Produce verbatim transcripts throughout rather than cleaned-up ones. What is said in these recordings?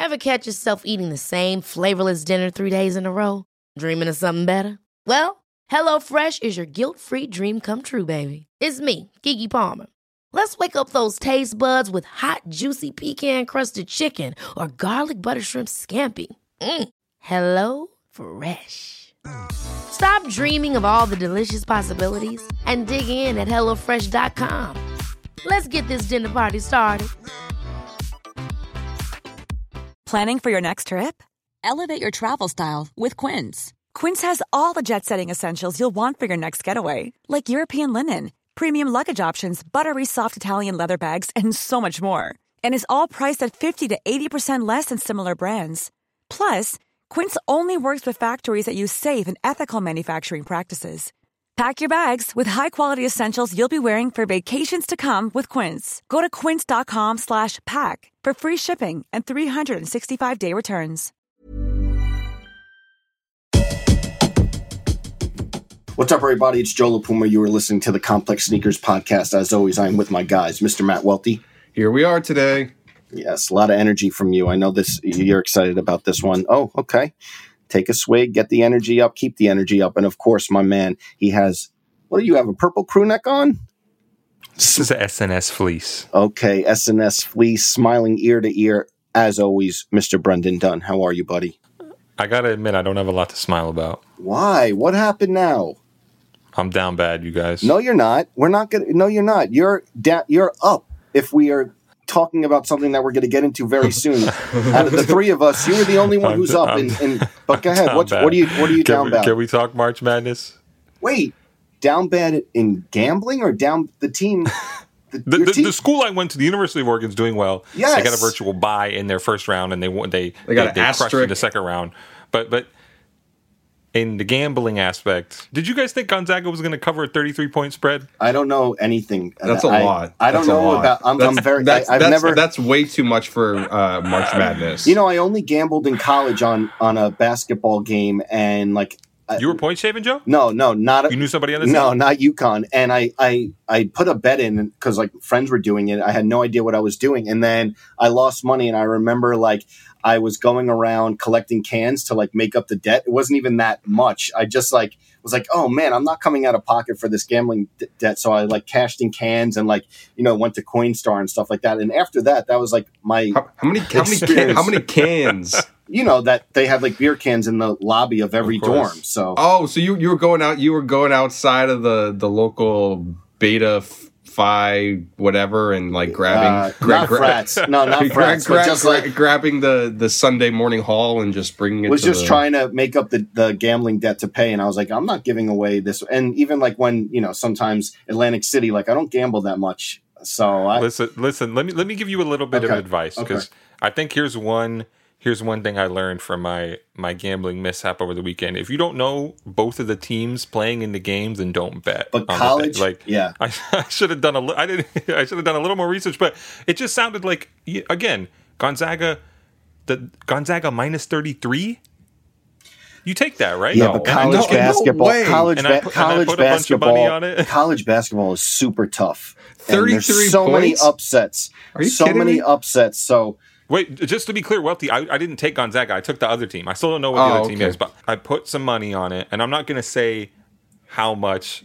Ever catch yourself eating the same flavorless dinner three days in a row? Dreaming of something better? Well, HelloFresh is your guilt-free dream come true, baby. It's me, Keke Palmer. Let's wake up those taste buds with hot, juicy pecan-crusted chicken or garlic butter shrimp scampi. Mm. Hello Fresh. Stop dreaming of all the delicious possibilities and dig in at hello fresh dot com. Let's get this dinner party started. Planning for your next trip? Elevate your travel style with Quince. Quince has all the jet-setting essentials you'll want for your next getaway, like European linen, premium luggage options, buttery soft Italian leather bags, and so much more. And is all priced at fifty to eighty percent less than similar brands. Plus, Quince only works with factories that use safe and ethical manufacturing practices. Pack your bags with high-quality essentials you'll be wearing for vacations to come with Quince. Go to quince.com slash pack for free shipping and three sixty-five day returns. What's up, everybody? It's Joe LaPuma. You are listening to the Complex Sneakers Podcast. As always, I'm with my guys, Mister Matt Welty. Here we are today. Yes, a lot of energy from you. I know this. You're excited about this one. Oh, okay. Take a swig, get the energy up, keep the energy up. And of course, my man, he has, what do you have, a purple crew neck on? This is a S N S fleece. Okay, S N S fleece, smiling ear to ear. As always, Mister Brendan Dunn. How are you, buddy? I got to admit, I don't have a lot to smile about. Why? What happened now? I'm down bad, you guys. No, you're not. We're not going to, no, you're not. You're down, you're up if we are talking about something that we're going to get into very soon. Out of the three of us, you're the only one who's up. And, and but go ahead. What's, what are you? What are you can down we, bad? Can we talk March Madness? Wait, down bad in gambling or down the team? The, the, the, team? the school I went to, the University of Oregon, is doing well. Yes, they got a virtual bye in their first round, and they won. They they got they, an they crushed in the second round. But but. In the gambling aspect, did you guys think Gonzaga was going to cover a thirty-three point spread? I don't know anything. That's a I, lot. I don't that's know about. I'm, I'm very. That's, I, I've that's, never. That's way too much for uh, March Madness. You know, I only gambled in college on on a basketball game, and like you were point shaving, Joe. No, no, not. A, you knew somebody on the team? No, not UConn. And I, I, I put a bet in because like friends were doing it. I had no idea what I was doing, and then I lost money. And I remember like. I was going around collecting cans to like make up the debt. It wasn't even that much. I just like was like, oh man, I'm not coming out of pocket for this gambling d- debt. So I like cashed in cans and like, you know, went to Coinstar and stuff like that. And after that, that was like my how, how many how many can, how many cans? You know that they had like beer cans in the lobby of every of dorm. So oh, so you you were going out you were going outside of the the local beta. F- Phi whatever and like grabbing uh, gra- not gra- frats no not gra- frats gra- but just gra- like grabbing the the Sunday morning haul and just bringing it was to just the... trying to make up the, the gambling debt to pay, and I was like, I'm not giving away this. And even like when you know sometimes Atlantic City, like I don't gamble that much, so I listen listen let me let me give you a little bit okay. of advice because okay. I think here's one Here's one thing I learned from my, my gambling mishap over the weekend. If you don't know both of the teams playing in the games, then don't bet. But college, like yeah, I, I should have done a li- I didn't I should have done a little more research. But it just sounded like again Gonzaga, the Gonzaga minus thirty-three. You take that, right? Yeah, no. but college no, basketball, no college, and I ba- put, college and I put basketball, a bunch of money on it. college basketball is super tough. thirty-three so points? many upsets. Are you so kidding many me? upsets. So. Wait, just to be clear, Welty, I, I didn't take Gonzaga. I took the other team. I still don't know what the oh, other okay. team is, but I put some money on it, and I'm not going to say how much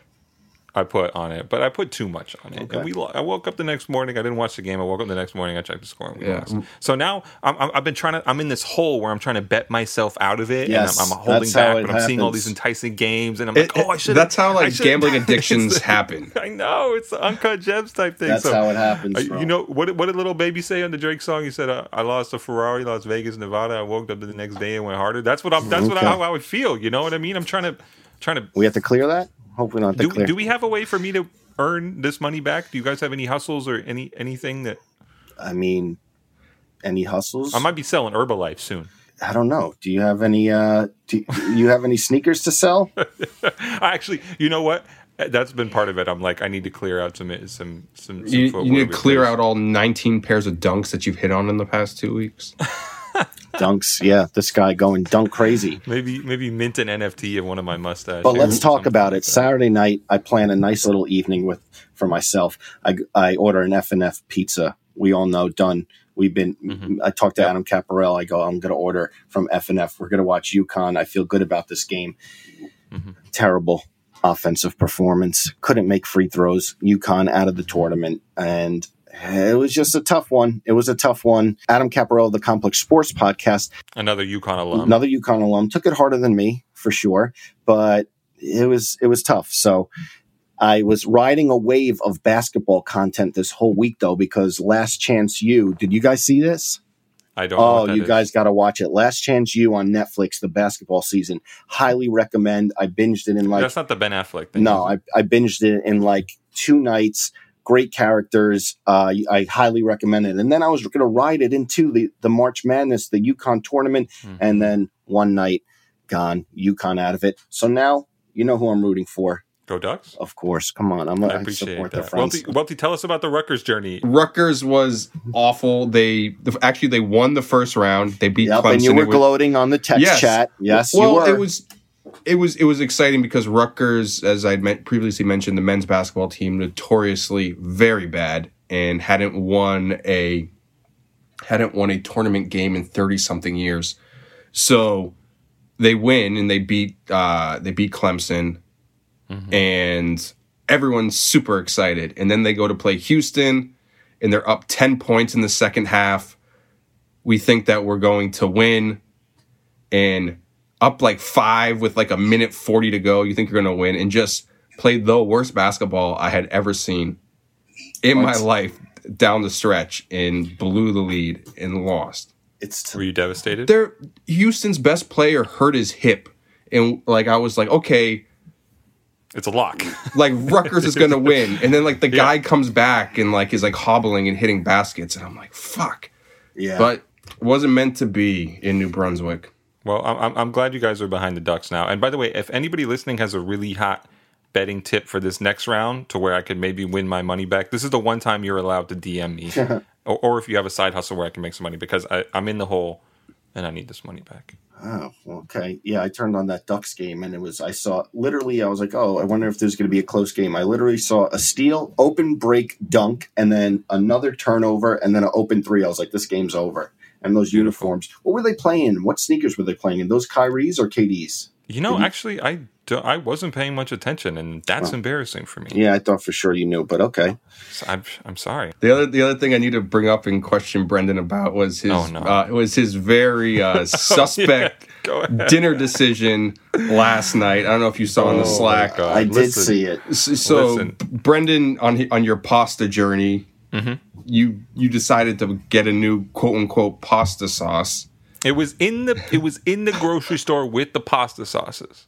I put on it, but I put too much on it. Okay. And we, I woke up the next morning. I didn't watch the game. I woke up the next morning. I checked the score. And we Yeah. lost. So now I'm, I'm, I've been trying to. I'm in this hole where I'm trying to bet myself out of it, Yes, and I'm, I'm holding that's how back. it But I'm seeing all happens. these enticing games, and I'm It- like, oh, I it- should. that's how, like, gambling addictions happen. I know it's the uncut gems type thing. That's so, how it happens, uh, bro. You know what? What did Little Baby say on the Drake song? He said, uh, "I lost a Ferrari, Las Vegas, Nevada. I woke up the next day and went harder." That's what I'm. That's what I, Okay. how I would feel. You know what I mean? I'm trying to, trying to. We have to clear that. Hopefully not to Do, clear. do we have a way for me to earn this money back? Do you guys have any hustles or any anything that I mean, any hustles? I might be selling Herbalife soon? I don't know. Do you have any? Uh, do you have any sneakers to sell? I actually, you know what? That's been part of it. I'm like, I need to clear out some some some. some You, footwear you need to clear because- out all nineteen pairs of dunks that you've hit on in the past two weeks. Dunks, yeah. This guy going dunk crazy. Maybe maybe mint an N F T of one of my mustaches. But let's or talk something about like it. that. Saturday night, I plan a nice little evening with for myself. I, I order an F and F pizza. We all know, done. We've been. Mm-hmm. I talked to yep. Adam Caparell. I go, I'm going to order from F and F. We're going to watch UConn. I feel good about this game. Mm-hmm. Terrible offensive performance. Couldn't make free throws. UConn out of the tournament, and it was just a tough one. It was a tough one. Adam Caparell of the Complex Sports Podcast, another UConn alum, another UConn alum, took it harder than me for sure, but it was it was tough. So. I was riding a wave of basketball content this whole week, though, because Last Chance U. Did you guys see this? I don't know. Oh, you is. guys got to watch it. Last Chance U on Netflix, the basketball season. Highly recommend. I binged it in like. That's not the Ben Affleck thing. No, I, I binged it in like two nights. Great characters. Uh, I highly recommend it. And then I was going to ride it into the, the March Madness, the UConn tournament. Mm-hmm. And then one night, gone. UConn out of it. So now you know who I'm rooting for. Go Ducks? Of course. Come on. I'm a, I appreciate I support that. their friends. Welty, Welty, tell us about the Rutgers journey. Rutgers was awful. They actually they won the first round. They beat yep, Clemson. And you were was, gloating on the text yes. chat. Yes, well, you were. It was it was it was exciting because Rutgers, as I previously mentioned, the men's basketball team notoriously very bad and hadn't won a hadn't won a tournament game in thirty something years. So they win and they beat uh, they beat Clemson. Mm-hmm. And everyone's super excited. And then they go to play Houston, and they're up ten points in the second half. We think that we're going to win. And up like five with like a minute forty to go, you think you're going to win. And just played the worst basketball I had ever seen in what? my life down the stretch and blew the lead and lost. It's t- Were you devastated? They're, Houston's best player hurt his hip. And like I was like, okay... It's a lock. Like Rutgers is going to win. And then like the guy yeah. comes back and like is like hobbling and hitting baskets. And I'm like, fuck. Yeah. But it wasn't meant to be in New Brunswick. Well, I'm, I'm glad you guys are behind the Ducks now. And by the way, if anybody listening has a really hot betting tip for this next round to where I could maybe win my money back, this is the one time you're allowed to D M me. or, or if you have a side hustle where I can make some money because I, I'm in the hole and I need this money back. Oh, okay. Yeah, I turned on that Ducks game and it was, I saw, literally, I was like, oh, I wonder if there's going to be a close game. I literally saw a steal, open break, dunk, and then another turnover, and then an open three. I was like, this game's over. And those Beautiful. uniforms, what were they playing? What sneakers were they playing in? Those Kyries or K Ds? You know, Did actually, I, do, I wasn't paying much attention, and that's oh. embarrassing for me. Yeah, I thought for sure you knew, but okay. So I'm, I'm sorry. The other the other thing I need to bring up and question Brendan about was his oh, no. uh, was his very uh, suspect oh, yeah. dinner decision last night. I don't know if you saw oh, on the Slack. I did Listen. see it. So, so Listen. Brendan, on on your pasta journey, mm-hmm. you you decided to get a new quote unquote pasta sauce. It was in the it was in the grocery store with the pasta sauces.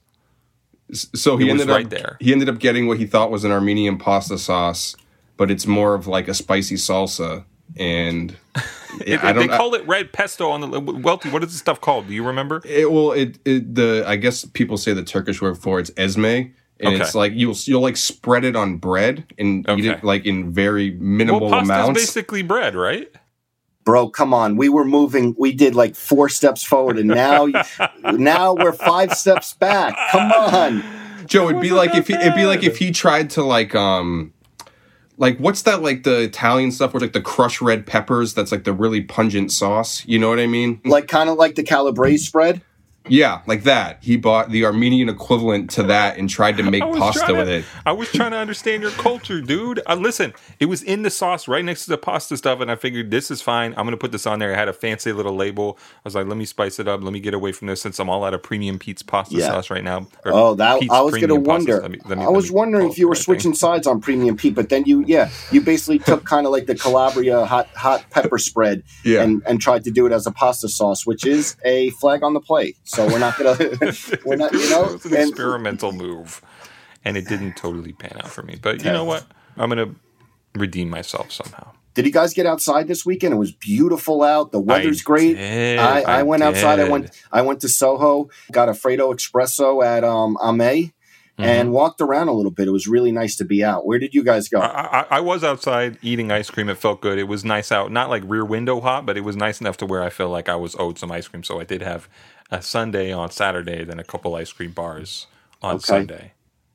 So he it ended was right up there. He ended up getting what he thought was an Armenian pasta sauce, but it's more of like a spicy salsa. And it, I don't, they call it red pesto on the Welty. What is the stuff called? Do you remember? It well, it, it the I guess people say the Turkish word for it's ezme, and okay. it's like you'll you'll like spread it on bread and okay. eat it like in very minimal well, amounts. Pasta's basically bread, right? Bro, come on. We were moving. We did like four steps forward, and now now we're five steps back. Come on. Joe, it'd be like if he, it'd be like if he tried to like um like what's that like the Italian stuff where it's like the crushed red peppers that's like the really pungent sauce. You know what I mean? Like kind of like the calabrese spread? Yeah, like that. He bought the Armenian equivalent to that and tried to make pasta to, with it. I was trying to understand your culture, dude. Uh, listen, it was in the sauce right next to the pasta stuff, and I figured this is fine. I'm going to put this on there. It had a fancy little label. I was like, let me spice it up. Let me get away from this since I'm all out of Premium Pete's pasta yeah. sauce right now. Oh, that Pete's I was going to wonder. Let me, let me, I was wondering if you were right switching thing. sides on Premium Pete, but then you, yeah, you basically took kind of like the Calabria hot hot pepper spread yeah. and, and tried to do it as a pasta sauce, which is a flag on the play. So we're not going to... We're not, you know, it was an and, experimental move, and it didn't totally pan out for me. But you know what? I'm going to redeem myself somehow. Did you guys get outside this weekend? It was beautiful out. The weather's I great. Did. I, I, I went did. outside. I went. I went to Soho. Got a Fredo Espresso at um, Ame, mm-hmm. and walked around a little bit. It was really nice to be out. Where did you guys go? I, I, I was outside eating ice cream. It felt good. It was nice out. Not like rear window hot, but it was nice enough to where I felt like I was owed some ice cream. So I did have a sundae on Saturday, then a couple ice cream bars on okay. Sunday.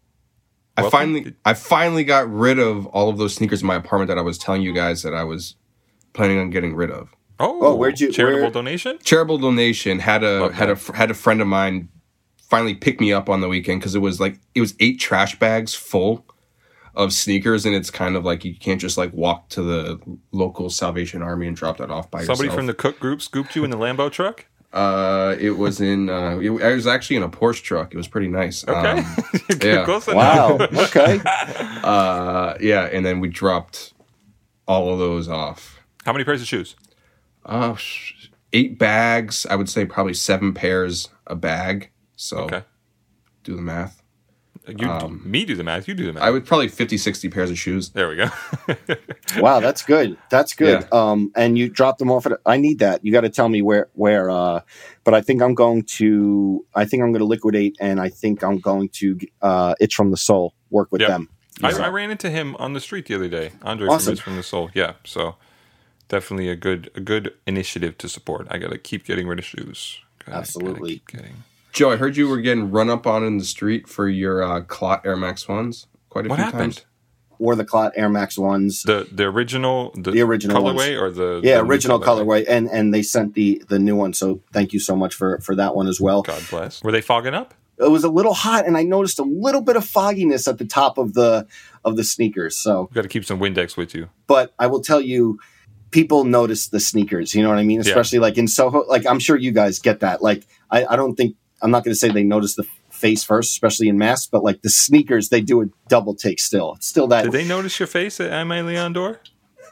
I Welcome. finally, I finally got rid of all of those sneakers in my apartment that I was telling you guys that I was planning on getting rid of. Oh, Oh, where'd you- charitable where- donation? Charitable donation had a Love had a that. had a friend of mine finally pick me up on the weekend because it was like it was eight trash bags full of sneakers, and it's kind of like you can't just like walk to the local Salvation Army and drop that off by Somebody yourself. from the Cook Group scooped you in the Lambo truck? Uh, it was in. Uh, it, it was actually in a Porsche truck. It was pretty nice. Okay. Um, yeah. Close enough. Wow. Okay. uh, yeah, and then we dropped all of those off. How many pairs of shoes? Uh, eight bags. I would say probably seven pairs a bag. So Okay. do the math. You, me do the math. You do the math. I would probably fifty, sixty pairs of shoes. There we go. Wow, that's good. That's good. Yeah. Um, and you dropped them off at. I need that. You got to tell me where. Where. Uh, but I think I'm going to. I think I'm going to liquidate, and I think I'm going to. Uh, Itch from the Soul. Work with Yep. them. I, So- I ran into him on the street the other day. Andre Awesome. from It's from the Soul. Yeah, so definitely a good a good initiative to support. I gotta keep getting rid of shoes. Gotta- Absolutely. gotta keep getting. Joe, I heard you were getting run up on in the street for your uh, Clot Air Max ones quite a What few happened? times. Or the Clot Air Max ones. The the original the, The original colorway ones. or the Yeah, the new original colorway, and and they sent the the new one. So thank you so much for for that one as well. God bless. Were they fogging up? It was a little hot, and I noticed a little bit of fogginess at the top of the of the sneakers. So, Got to keep some Windex with you. but I will tell you, people notice the sneakers. You know what I mean? Especially like in Soho. Like I'm sure you guys get that. Like I, I don't think I'm not going to say they notice the face first, especially in masks, but like the sneakers, they do a double take. Still, it's still that. Did they notice your face at M A Leon Dor?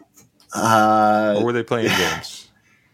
uh, Or were they playing games?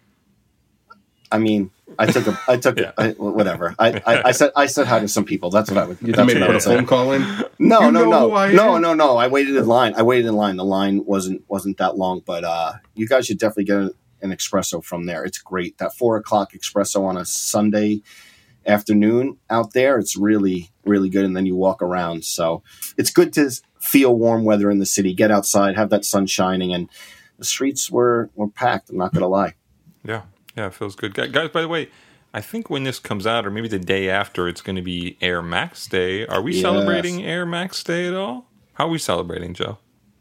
I mean, I took a, I took, Yeah. I, whatever. I, I, I said, I said hi to some people. That's what I would. You That's made what I put a would say. phone call in. No, You no, know no, who I no, am. no, no. I waited in line. I waited in line. The line wasn't wasn't that long, but uh, you guys should definitely get an, an espresso from there. It's great. That four o'clock espresso on a Sunday afternoon out there. It's really, really good. And then you walk around, so it's good to feel warm weather in the city. Get outside, have that sun shining, and the streets were were packed. I'm not gonna lie. Yeah, yeah, it feels good. Gu- Guys, by the way, I think when this comes out, or maybe the day after, it's going to be Air Max Day. Are we Yes. celebrating Air Max Day at all? How are we celebrating, Joe?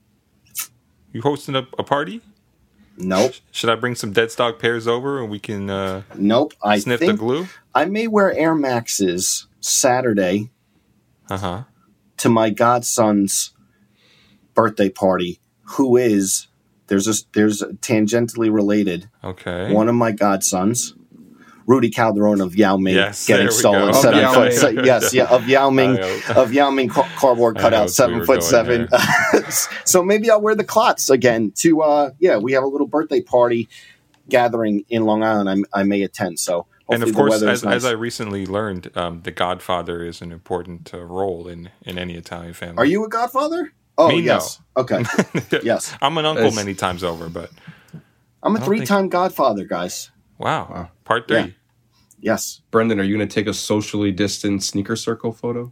You hosting a, a party? Nope, Should I bring some dead stock pairs over and we can uh, nope. I sniff think the glue? I may wear Air Maxes Saturday Uh huh. to my godson's birthday party, who is there's a there's a tangentially related Okay. one of my godsons, Rudy Calderon of Yao Ming, Yes, getting there we stolen go. seven Of foot. Yao Se- Ming. yes, yeah, of Yao Ming, I hope- of Yao Ming ca- cardboard I cutout, hoped we seven were foot going seven. So maybe I'll wear the clots again to. uh Yeah, we have a little birthday party gathering in Long Island. I, I may attend. So hopefully And of the course, weather as, is nice. as I recently learned, um, the Godfather is an important uh, role in, in any Italian family. Are you a godfather? Oh Me, no. yes. Okay. Yes. I'm an uncle As- many times over, but I'm a don't three-time godfather, guys. wow. Wow. Part three. Yeah. Yes. Brendan, are you going to take a socially distant sneaker circle photo?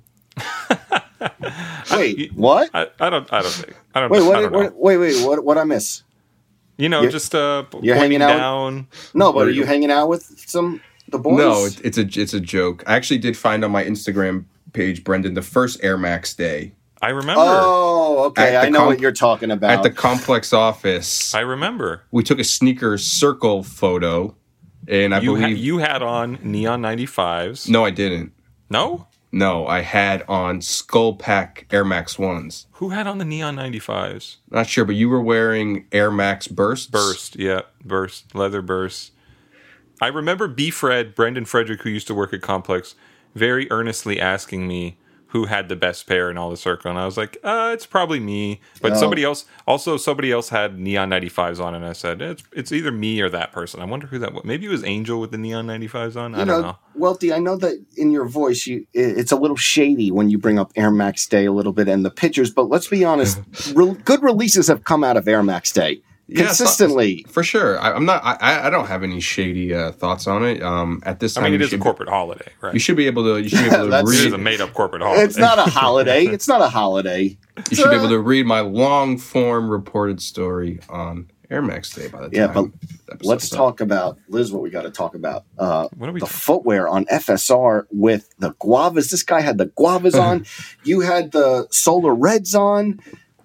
Wait, what? I, I don't. I don't think. I don't. Wait, I what? don't know. what wait, wait, what? What I miss? You know, You're- just uh, p- you're pointing hanging out- down. No, but Where are you- you hanging out with some the boys? No, it, it's a it's a joke. I actually did find on my Instagram page, Brendan, the first Air Max day I remember. Oh, okay. At the I know comp- what you're talking about. at the complex office. I remember. We took a sneaker circle photo, and I You ha- believe you had on neon ninety-fives. no, I didn't. No. No, I had on Skull Pack Air Max ones. Who had on the neon ninety-fives? Not sure, but you were wearing Air Max Bursts. Burst. Yeah, burst. Leather burst. I remember B. Fred, Brendan Frederick, who used to work at Complex, very earnestly asking me who had the best pair in all the circle, and I was like, uh, it's probably me. But Oh. somebody else, also somebody else had neon ninety-fives on, and I said, it's it's either me or that person. I wonder who that was. Maybe it was Angel with the neon ninety-fives on. I you don't know, know. Welty, I know that in your voice, you it- it's a little shady when you bring up Air Max Day a little bit and the pictures. But let's be honest, re- good releases have come out of Air Max Day Yeah, consistently. For sure. I, I'm not. I, I don't have any shady uh, thoughts on it. Um, at this I time, mean, it you is a should- corporate holiday, right? You should be able to. You should be able to That's- It is read. a made-up corporate holiday. It's not a holiday. It's not a holiday. You should be able to read my long form reported story on Air Max Day by the Yeah, time. but the episode's Let's up. talk about Liz. What we got to talk about? Uh, What are we the talking- footwear on F S R with the guavas. This guy had the guavas on. You had the solar reds on.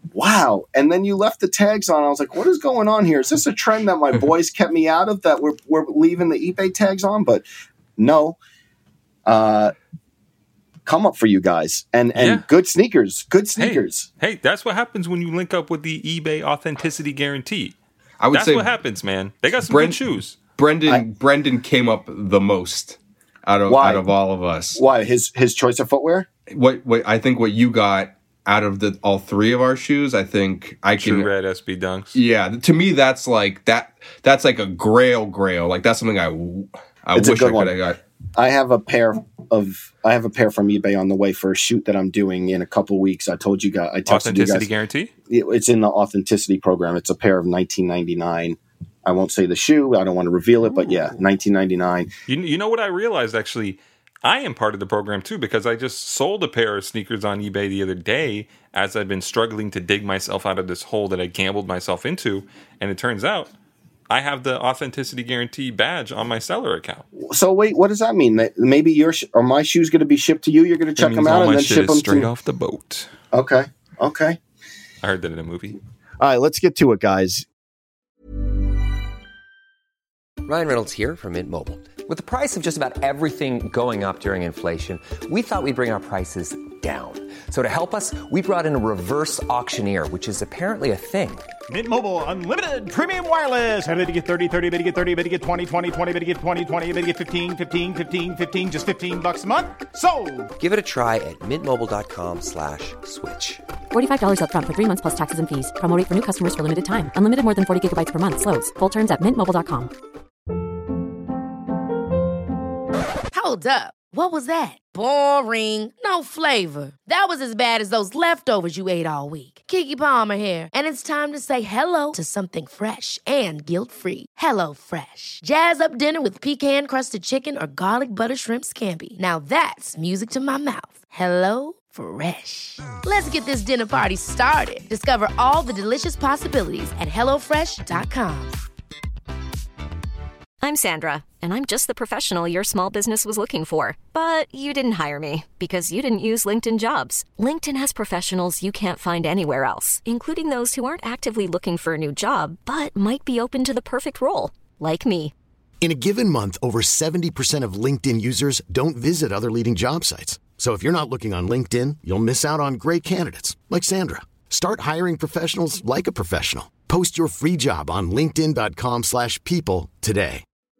wow. And then you left the tags on. I was like, what is going on here? Is this a trend that my boys kept me out of, that we're, we're leaving the eBay tags on? But no. Uh, come up for you guys. And, and yeah. good sneakers. Good sneakers. Hey, hey, that's what happens when you link up with the eBay Authenticity Guarantee. I would that's say what happens, man. They got some Brent, good shoes. Brendan I, Brendan came up the most out of why? out of all of us. Why? His his choice of footwear? What what I think what you got out of the all three of our shoes, I think I can True Red S B Dunks. Yeah, to me that's like that that's like a grail grail. Like that's something I I it's wish I could have got. I have a pair of I have a pair from eBay on the way for a shoot that I'm doing in a couple weeks. I told you guys I texted Authenticity you guys. Guarantee? It's in the Authenticity program. It's a pair of nineteen ninety-nine. I won't say the shoe. I don't want to reveal it, but yeah, nineteen ninety-nine. You, you know what I realized, actually? I am part of the program, too, because I just sold a pair of sneakers on eBay the other day as I've been struggling to dig myself out of this hole that I gambled myself into. And it turns out I have the Authenticity Guarantee badge on my seller account. So wait, what does that mean? That maybe your sh- or my shoe's going to be shipped to you? You're going to check them out and then ship them straight to off the boat. Okay, okay. I heard that in a movie. All right, let's get to it, guys. Ryan Reynolds here from Mint Mobile. With the price of just about everything going up during inflation, we thought we'd bring our prices down. So to help us, we brought in a reverse auctioneer, which is apparently a thing. Mint Mobile Unlimited Premium Wireless. How to get thirty, thirty, how to get thirty, how to get twenty, twenty, twenty, how to get twenty, twenty, how to get fifteen, fifteen, fifteen, fifteen, just fifteen bucks a month? Sold! Give it a try at mintmobile.com slash switch. forty-five dollars up front for three months plus taxes and fees. Promo rate for new customers for limited time. Unlimited more than forty gigabytes per month. Slows full terms at mint mobile dot com. Hold up. What was that? Boring. No flavor. That was as bad as those leftovers you ate all week. Keke Palmer here, and it's time to say hello to something fresh and guilt-free. Hello Fresh. Jazz up dinner with pecan-crusted chicken or garlic butter shrimp scampi. Now that's music to my mouth. Hello Fresh. Let's get this dinner party started. Discover all the delicious possibilities at hello fresh dot com. I'm Sandra, and I'm just the professional your small business was looking for. But you didn't hire me because you didn't use LinkedIn Jobs. LinkedIn has professionals you can't find anywhere else, including those who aren't actively looking for a new job, but might be open to the perfect role, like me. In a given month, over seventy percent of LinkedIn users don't visit other leading job sites. So if you're not looking on LinkedIn, you'll miss out on great candidates like Sandra. Start hiring professionals like a professional. Post your free job on linkedin.com slash people today.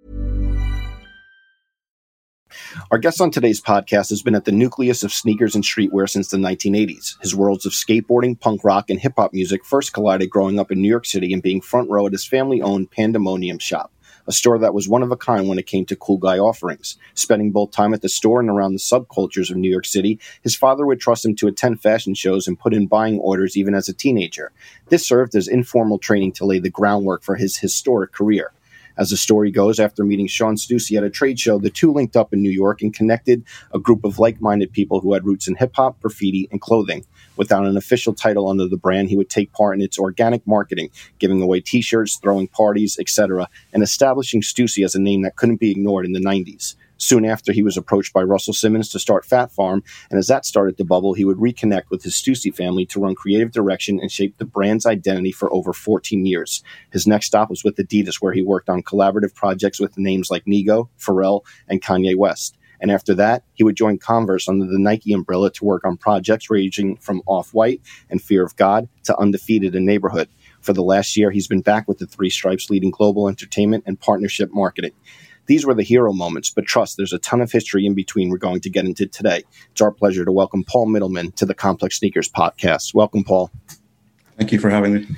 Our guest on today's podcast has been at the nucleus of sneakers and streetwear since the nineteen eighties. His worlds of skateboarding, punk rock, and hip-hop music first collided growing up in New York City and being front row at his family-owned Pandemonium shop, a store that was one of a kind when it came to cool guy offerings. Spending both time at the store and around the subcultures of New York City, his father would trust him to attend fashion shows and put in buying orders even as a teenager. This served as informal training to lay the groundwork for his historic career. As the story goes, after meeting Sean Stussy at a trade show, the two linked up in New York and connected a group of like-minded people who had roots in hip-hop, graffiti, and clothing. Without an official title under the brand, he would take part in its organic marketing, giving away T-shirts, throwing parties, et cetera, and establishing Stussy as a name that couldn't be ignored in the nineties. Soon after, he was approached by Russell Simmons to start Fat Farm, and as that started to bubble, he would reconnect with his Stussy family to run creative direction and shape the brand's identity for over fourteen years. His next stop was with Adidas, where he worked on collaborative projects with names like Nigo, Pharrell, and Kanye West. And after that, he would join Converse under the Nike umbrella to work on projects ranging from Off-White and Fear of God to Undefeated and Neighborhood. For the last year, he's been back with the Three Stripes, leading global entertainment and partnership marketing. These were the hero moments, but trust, there's a ton of history in between we're going to get into today. It's our pleasure to welcome Paul Middleman to the Complex Sneakers podcast. Welcome, Paul. Thank you for having me.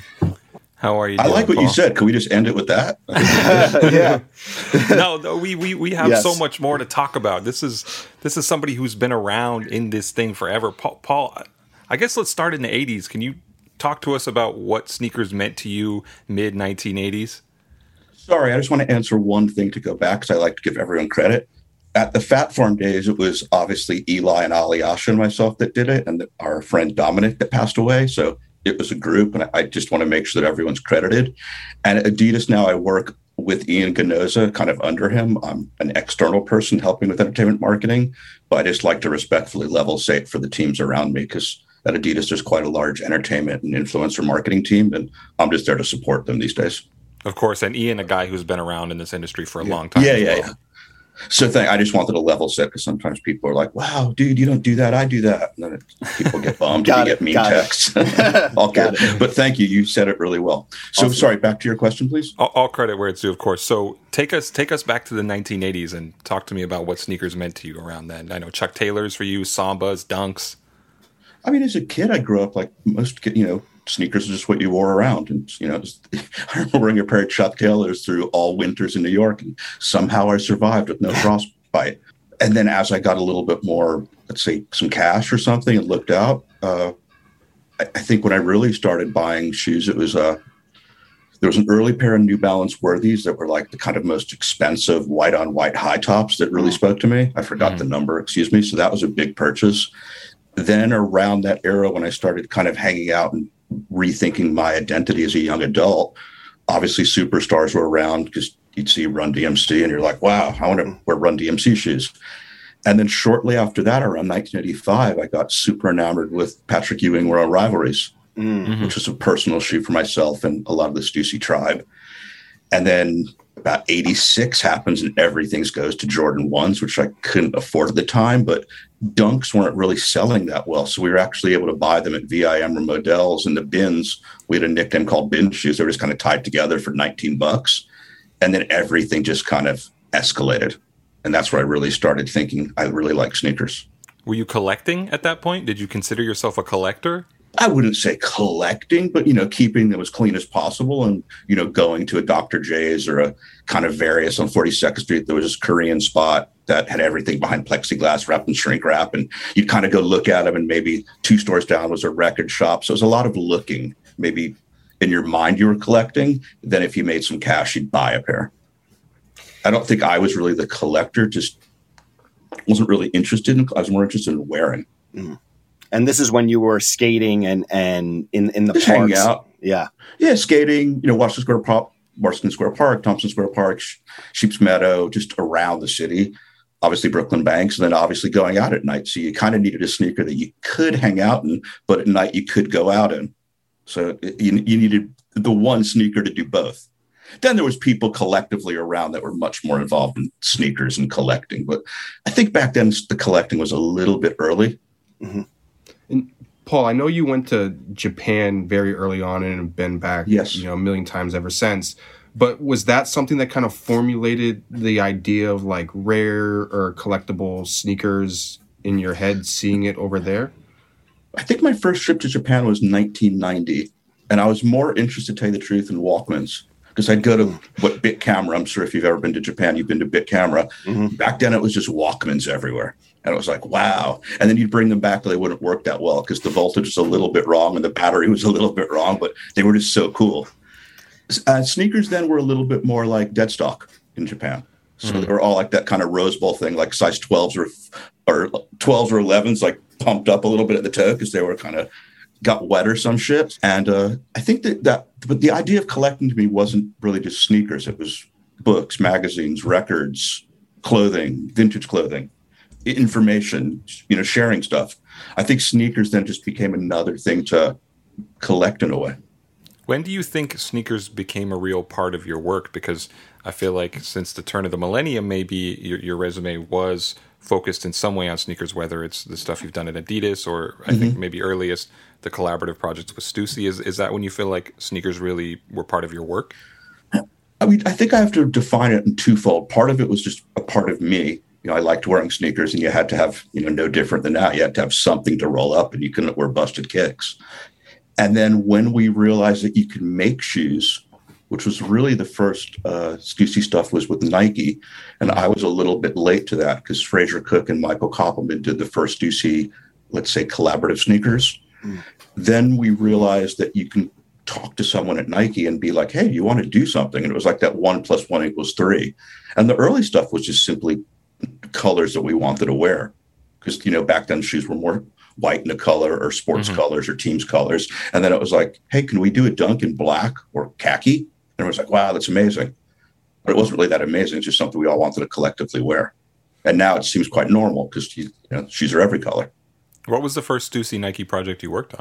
How are you I doing, like what Paul? you said. Can we just end it with that? Yeah. no, no, we, we, we have Yes. so much more to talk about. This is this is somebody who's been around in this thing forever. Paul, Paul, I guess let's start in the eighties. Can you talk to us about what sneakers meant to you mid nineteen eighties? Sorry, I just want to answer one thing to go back because I like to give everyone credit. At the Fat Farm days, it was obviously Eli and Ali Asha and myself that did it, and our friend Dominic that passed away. So it was a group, and I just want to make sure that everyone's credited. And at Adidas now, I work with Ian Ganoza, kind of under him. I'm an external person helping with entertainment marketing, but I just like to respectfully level set for the teams around me because at Adidas, there's quite a large entertainment and influencer marketing team, and I'm just there to support them these days. Of course, and Ian, a guy who's been around in this industry for a yeah. long time. Yeah, as yeah, well. yeah. So thank, I just wanted to level set because sometimes people are like, wow, dude, you don't do that. I do that. And then it, people get bummed and you get mean texts. All good. But thank you. You said it really well. So awesome. Sorry, back to your question, please. All, all credit where it's due, of course. So take us take us back to the nineteen eighties and talk to me about what sneakers meant to you around then. I know Chuck Taylors for you, Sambas, Dunks. I mean, as a kid, I grew up like most, you know, sneakers are just what you wore around. And, you know, just, I remember wearing a pair of Chuck Taylors through all winters in New York, and somehow I survived with no frostbite. And then as I got a little bit more, let's say, some cash or something and looked out, uh, I, I think when I really started buying shoes, it was uh, there was an early pair of New Balance Worthies that were like the kind of most expensive white on white high tops that really spoke to me. I forgot mm. the number, excuse me. So that was a big purchase. Then around that era, when I started kind of hanging out and rethinking my identity as a young adult, obviously superstars were around because you'd see Run D M C and you're like, wow, I want to wear Run D M C shoes. And then shortly after that, around nineteen eighty-five, I got super enamored with Patrick Ewing World Rivalries, mm-hmm. which was a personal shoe for myself and a lot of the Stussy tribe. And then about eighty-six happens and everything goes to Jordan ones, which I couldn't afford at the time, but Dunks weren't really selling that well. So we were actually able to buy them at V I M or Modell's in the bins. We had a nickname called bin shoes. They were just kind of tied together for nineteen bucks. And then everything just kind of escalated. And that's where I really started thinking I really like sneakers. Were you collecting at that point? Did you consider yourself a collector? I wouldn't say collecting, but, you know, keeping them as clean as possible and, you know, going to a Doctor J's or a kind of various on forty-second Street. There was this Korean spot that had everything behind plexiglass wrapped and shrink wrap. And you'd kind of go look at them, and maybe two stores down was a record shop. So it was a lot of looking. Maybe in your mind you were collecting. Then if you made some cash, you'd buy a pair. I don't think I was really the collector, just wasn't really interested in, I was more interested in wearing. Mm. And this is when you were skating and, and in, in the just parks. Hanging out. Yeah. Yeah. Skating, you know, Washington Square Park, Washington Square Park, Thompson Square Park, Sheep's Meadow, just around the city, obviously Brooklyn Banks, and then obviously going out at night. So you kind of needed a sneaker that you could hang out in, but at night you could go out in. So you, you needed the one sneaker to do both. Then there was people collectively around that were much more involved in sneakers and collecting. But I think back then the collecting was a little bit early. Mm-hmm. And Paul, I know you went to Japan very early on and have been back, yes. you know, a million times ever since. But was that something that kind of formulated the idea of like rare or collectible sneakers in your head, seeing it over there? I think my first trip to Japan was nineteen ninety, and I was more interested, to tell you the truth, in Walkmans. Because I'd go to what Bit Camera, I'm sure if you've ever been to Japan, you've been to Bit Camera. Mm-hmm. Back then it was just Walkmans everywhere. And it was like, wow. And then you'd bring them back, but they wouldn't work that well because the voltage was a little bit wrong and the battery was a little bit wrong, but they were just so cool. Uh, sneakers then were a little bit more like dead stock in Japan. So mm-hmm. they were all like that kind of Rose Bowl thing, like size twelves or, or twelves or elevens, like pumped up a little bit at the toe because they were kind of got wet or some shit. And uh, I think that, that, but the idea of collecting to me wasn't really just sneakers. It was books, magazines, records, clothing, vintage clothing, information, you know, sharing stuff. I think sneakers then just became another thing to collect in a way. When do you think sneakers became a real part of your work? Because I feel like since the turn of the millennium, maybe your, your resume was focused in some way on sneakers, whether it's the stuff you've done at Adidas or I mm-hmm. think maybe earliest the collaborative projects with Stussy. Is is that when you feel like sneakers really were part of your work? I mean, I think I have to define it in twofold. Part of it was just a part of me. You know, I liked wearing sneakers, and you had to have, you know, no different than now. You had to have something to roll up, and you couldn't wear busted kicks. And then when we realized that you could make shoes, which was really the first uh, Stussy stuff was with Nike. And I was a little bit late to that because Fraser Cook and Michael Koppelman did the first Stussy, let's say, collaborative sneakers. Mm. Then we realized that you can talk to someone at Nike and be like, hey, you want to do something? And it was like that one plus one equals three. And the early stuff was just simply colors that we wanted to wear. Because, you know, back then shoes were more white in a color or sports mm-hmm. colors or teams colors. And then it was like, hey, can we do a dunk in black or khaki? And it was like, wow, that's amazing. But it wasn't really that amazing. It's just something we all wanted to collectively wear. And now it seems quite normal because you know, shoes are every color. What was the first Stussy Nike project you worked on?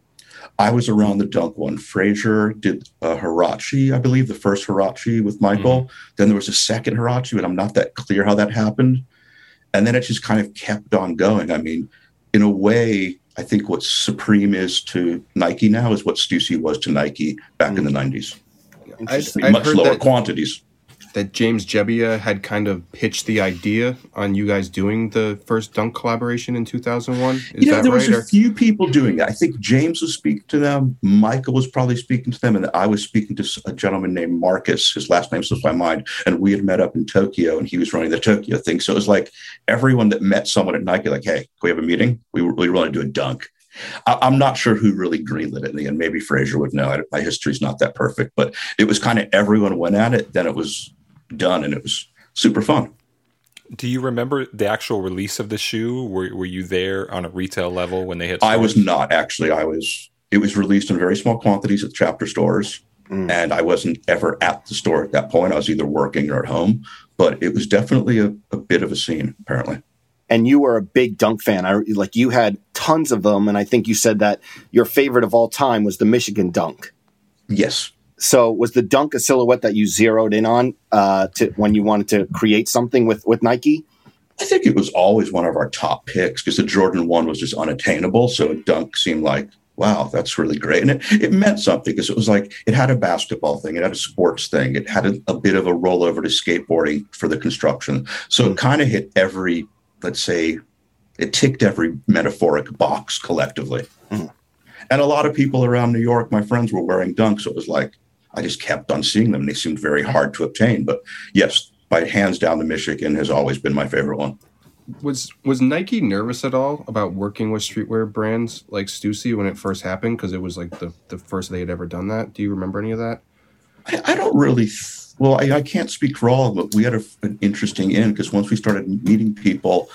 I was around the dunk one. Frazier did uh, Hirachi, I believe, the first Hirachi with Michael. Mm-hmm. Then there was a second Hirachi, but I'm not that clear how that happened. And then it just kind of kept on going. I mean, in a way, I think what Supreme is to Nike now is what Stussy was to Nike back mm-hmm. in the nineties. I'd, I mean, much heard lower that, quantities. That James Jebbia had kind of pitched the idea on you guys doing the first dunk collaboration in two thousand one. Is you know, that there right? was a or? few people doing it. I think James was speaking to them. Michael was probably speaking to them. And I was speaking to a gentleman named Marcus. His last name slips my mind. And we had met up in Tokyo, and he was running the Tokyo thing. So it was like everyone that met someone at Nike, like, hey, can we have a meeting? We really want to do a dunk. I, I'm not sure who really greenlit it in the end. Maybe Frazier would know. I, my history's not that perfect. But it was kind of everyone went at it. Then it was done, and it was super fun. Do you remember the actual release of the shoe? Were, were you there on a retail level when they hit stores? I was not, actually. I was. It was released in very small quantities at chapter stores, mm. and I wasn't ever at the store at that point. I was either working or at home, but it was definitely a, a bit of a scene, apparently. And you were a big dunk fan. I like you had tons of them, and I think you said that your favorite of all time was the Michigan dunk. Yes. So was the dunk a silhouette that you zeroed in on uh, to when you wanted to create something with, with Nike? I think it was always one of our top picks because the Jordan one was just unattainable. So a dunk seemed like, wow, that's really great. And it, it meant something because it was like it had a basketball thing. It had a sports thing. It had a, a bit of a rollover to skateboarding for the construction. So mm-hmm. it kind of hit every, let's say, it ticked every metaphoric box collectively. Mm-hmm. And a lot of people around New York, my friends, were wearing dunks. So it was like, I just kept on seeing them, and they seemed very hard to obtain. But yes, by hands down, the Michigan has always been my favorite one. Was was Nike nervous at all about working with streetwear brands like Stussy when it first happened? Because it was like the, the first they had ever done that. Do you remember any of that? I, I don't really. Th- well, I, I can't speak for all of them, but we had a, an interesting in because once we started meeting people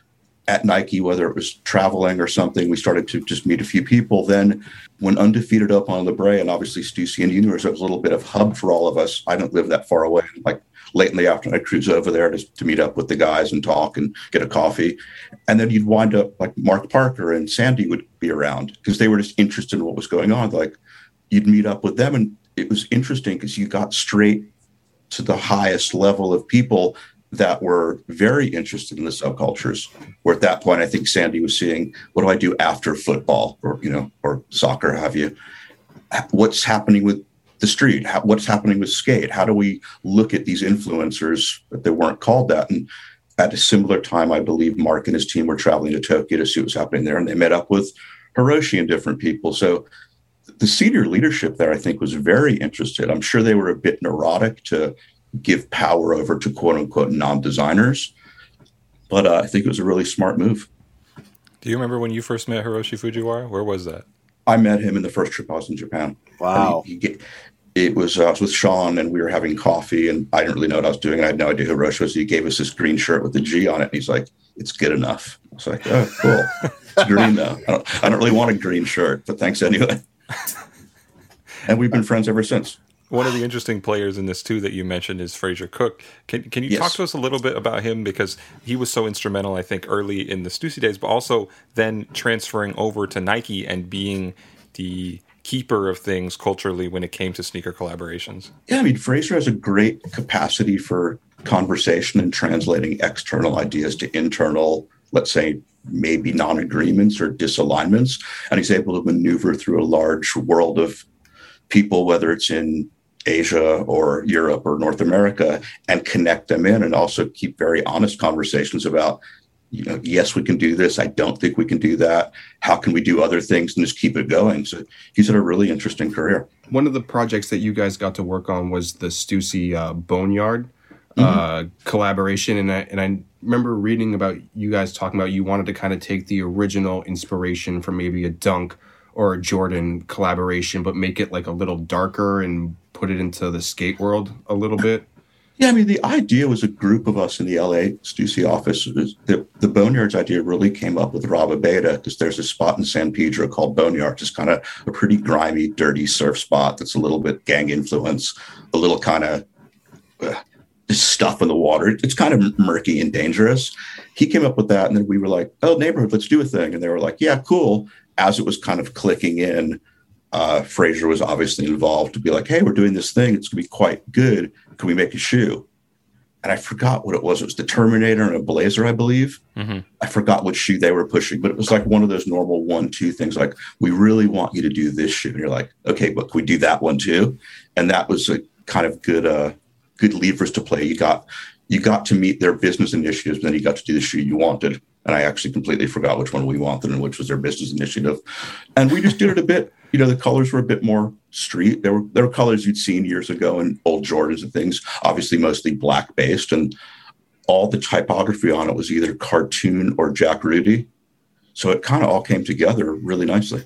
at Nike, whether it was traveling or something, we started to just meet a few people. Then when Undefeated up on La Brea, and obviously Stussy and Universe, it was a little bit of hub for all of us. I don't live that far away. Like late in the afternoon, I'd cruise over there to, to meet up with the guys and talk and get a coffee. And then you'd wind up like Mark Parker and Sandy would be around because they were just interested in what was going on. Like you'd meet up with them, and it was interesting because you got straight to the highest level of people that were very interested in the subcultures, where at that point, I think Sandy was seeing, what do I do after football or, you know, or soccer, have you? What's happening with the street? How, what's happening with skate? How do we look at these influencers that they weren't called that? And at a similar time, I believe Mark and his team were traveling to Tokyo to see what was happening there. And they met up with Hiroshi and different people. So the senior leadership there, I think, was very interested. I'm sure they were a bit neurotic to give power over to quote unquote non-designers. But uh, I think it was a really smart move. Do you remember when you first met Hiroshi Fujiwara? Where was that? I met him in the first trip I was in Japan. Wow. He, he, it was, uh, I was with Sean and we were having coffee and I didn't really know what I was doing. I had no idea who Hiroshi was. He gave us this green shirt with the G on it. And he's like, it's good enough. I was like, oh, cool. It's green though. I don't, I don't really want a green shirt, but thanks anyway. And we've been friends ever since. One of the interesting players in this too that you mentioned is Frazier Cook. Can can you yes. talk to us a little bit about him, because he was so instrumental, I think, early in the Stussy days, but also then transferring over to Nike and being the keeper of things culturally when it came to sneaker collaborations. Yeah, I mean, Frazier has a great capacity for conversation and translating external ideas to internal, let's say, maybe non-agreements or disalignments, and he's able to maneuver through a large world of people, whether it's in Asia or Europe or North America, and connect them in and also keep very honest conversations about, you know, yes, we can do this. I don't think we can do that. How can we do other things and just keep it going? So he's had a really interesting career. One of the projects that you guys got to work on was the Stussy uh, Boneyard uh, mm-hmm. collaboration. And I, and I remember reading about you guys talking about you wanted to kind of take the original inspiration from maybe a Dunk or a Jordan collaboration, but make it like a little darker and put it into the skate world a little bit. Yeah, I mean, the idea was a group of us in the L A Stussy office. The, the Boneyards idea really came up with Rob Abeda, because there's a spot in San Pedro called Boneyard, just kind of a pretty grimy, dirty surf spot that's a little bit gang influence, a little kind of uh, this stuff in the water. It's kind of murky and dangerous. He came up with that. And then we were like, oh, neighborhood, let's do a thing. And they were like, yeah, cool. As it was kind of clicking in, uh, Fraser was obviously involved to be like, hey, we're doing this thing. It's going to be quite good. Can we make a shoe? And I forgot what it was. It was the Terminator and a Blazer, I believe. Mm-hmm. I forgot what shoe they were pushing, but it was like one of those normal one, two things. Like, we really want you to do this shoe. And you're like, okay, but can we do that one too? And that was a kind of good, uh, good levers to play. You got, you got to meet their business initiatives, and then you got to do the shoe you wanted. And I actually completely forgot which one we wanted and which was their business initiative. And we just did it a bit. You know, the colors were a bit more street. There were there were colors you'd seen years ago in old Jordans and things, obviously mostly black based. And all the typography on it was either cartoon or Jack Rudy. So it kind of all came together really nicely.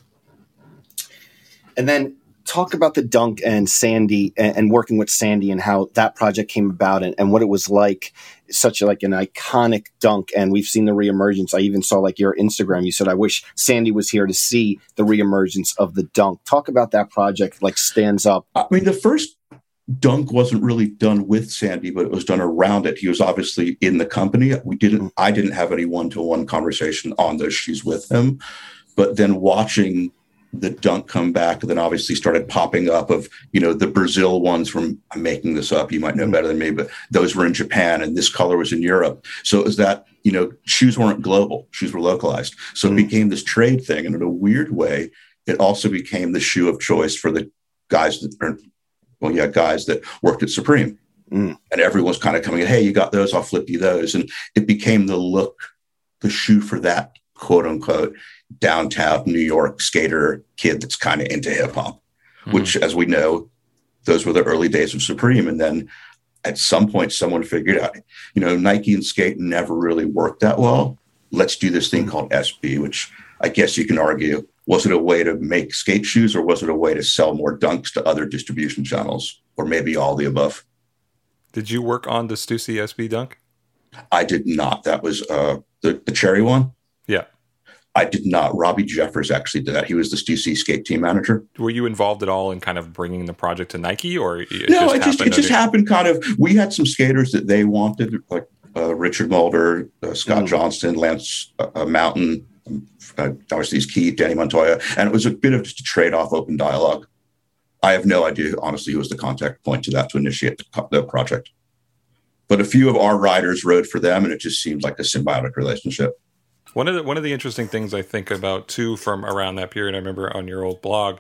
And then talk about the Dunk and Sandy and, and working with Sandy and how that project came about and, and what it was like. Such a, like an iconic Dunk, and we've seen the reemergence. I even saw like your Instagram. You said, I wish Sandy was here to see the reemergence of the Dunk. Talk about that project, like stands up. I mean, the first Dunk wasn't really done with Sandy, but it was done around it. He was obviously in the company. We didn't, I didn't have any one-to-one conversation on those shoes with him, but then watching the Dunk come back, and then obviously started popping up of, you know, the Brazil ones from, I'm making this up, you might know better than me, but those were in Japan and this color was in Europe. So it was that, you know, shoes weren't global, shoes were localized. So mm-hmm. it became this trade thing. And in a weird way, it also became the shoe of choice for the guys that are, well, yeah, guys that worked at Supreme. Mm. And everyone's kind of coming in, hey, you got those, I'll flip you those. And it became the look, the shoe for that, quote unquote, downtown New York skater kid that's kind of into hip hop, mm-hmm. which, as we know, those were the early days of Supreme. And then at some point, someone figured out, you know, Nike and skate never really worked that well. Let's do this thing mm-hmm. called S B, which I guess you can argue, was it a way to make skate shoes, or was it a way to sell more Dunks to other distribution channels, or maybe all the above? Did you work on the Stussy S B Dunk? I did not. That was uh, the, the cherry one. Yeah. I did not. Robbie Jeffers actually did that. He was the Stussy skate team manager. Were you involved at all in kind of bringing the project to Nike, or it no? Just it just it just under- happened. Kind of. We had some skaters that they wanted, like uh, Richard Mulder, uh, Scott mm. Johnston, Lance uh, Mountain, uh, obviously he's Keith, Danny Montoya, and it was a bit of just a trade-off, open dialogue. I have no idea, honestly, who was the contact point to that to initiate the, the project. But a few of our riders rode for them, and it just seemed like a symbiotic relationship. One of the one of the interesting things I think about too from around that period, I remember on your old blog,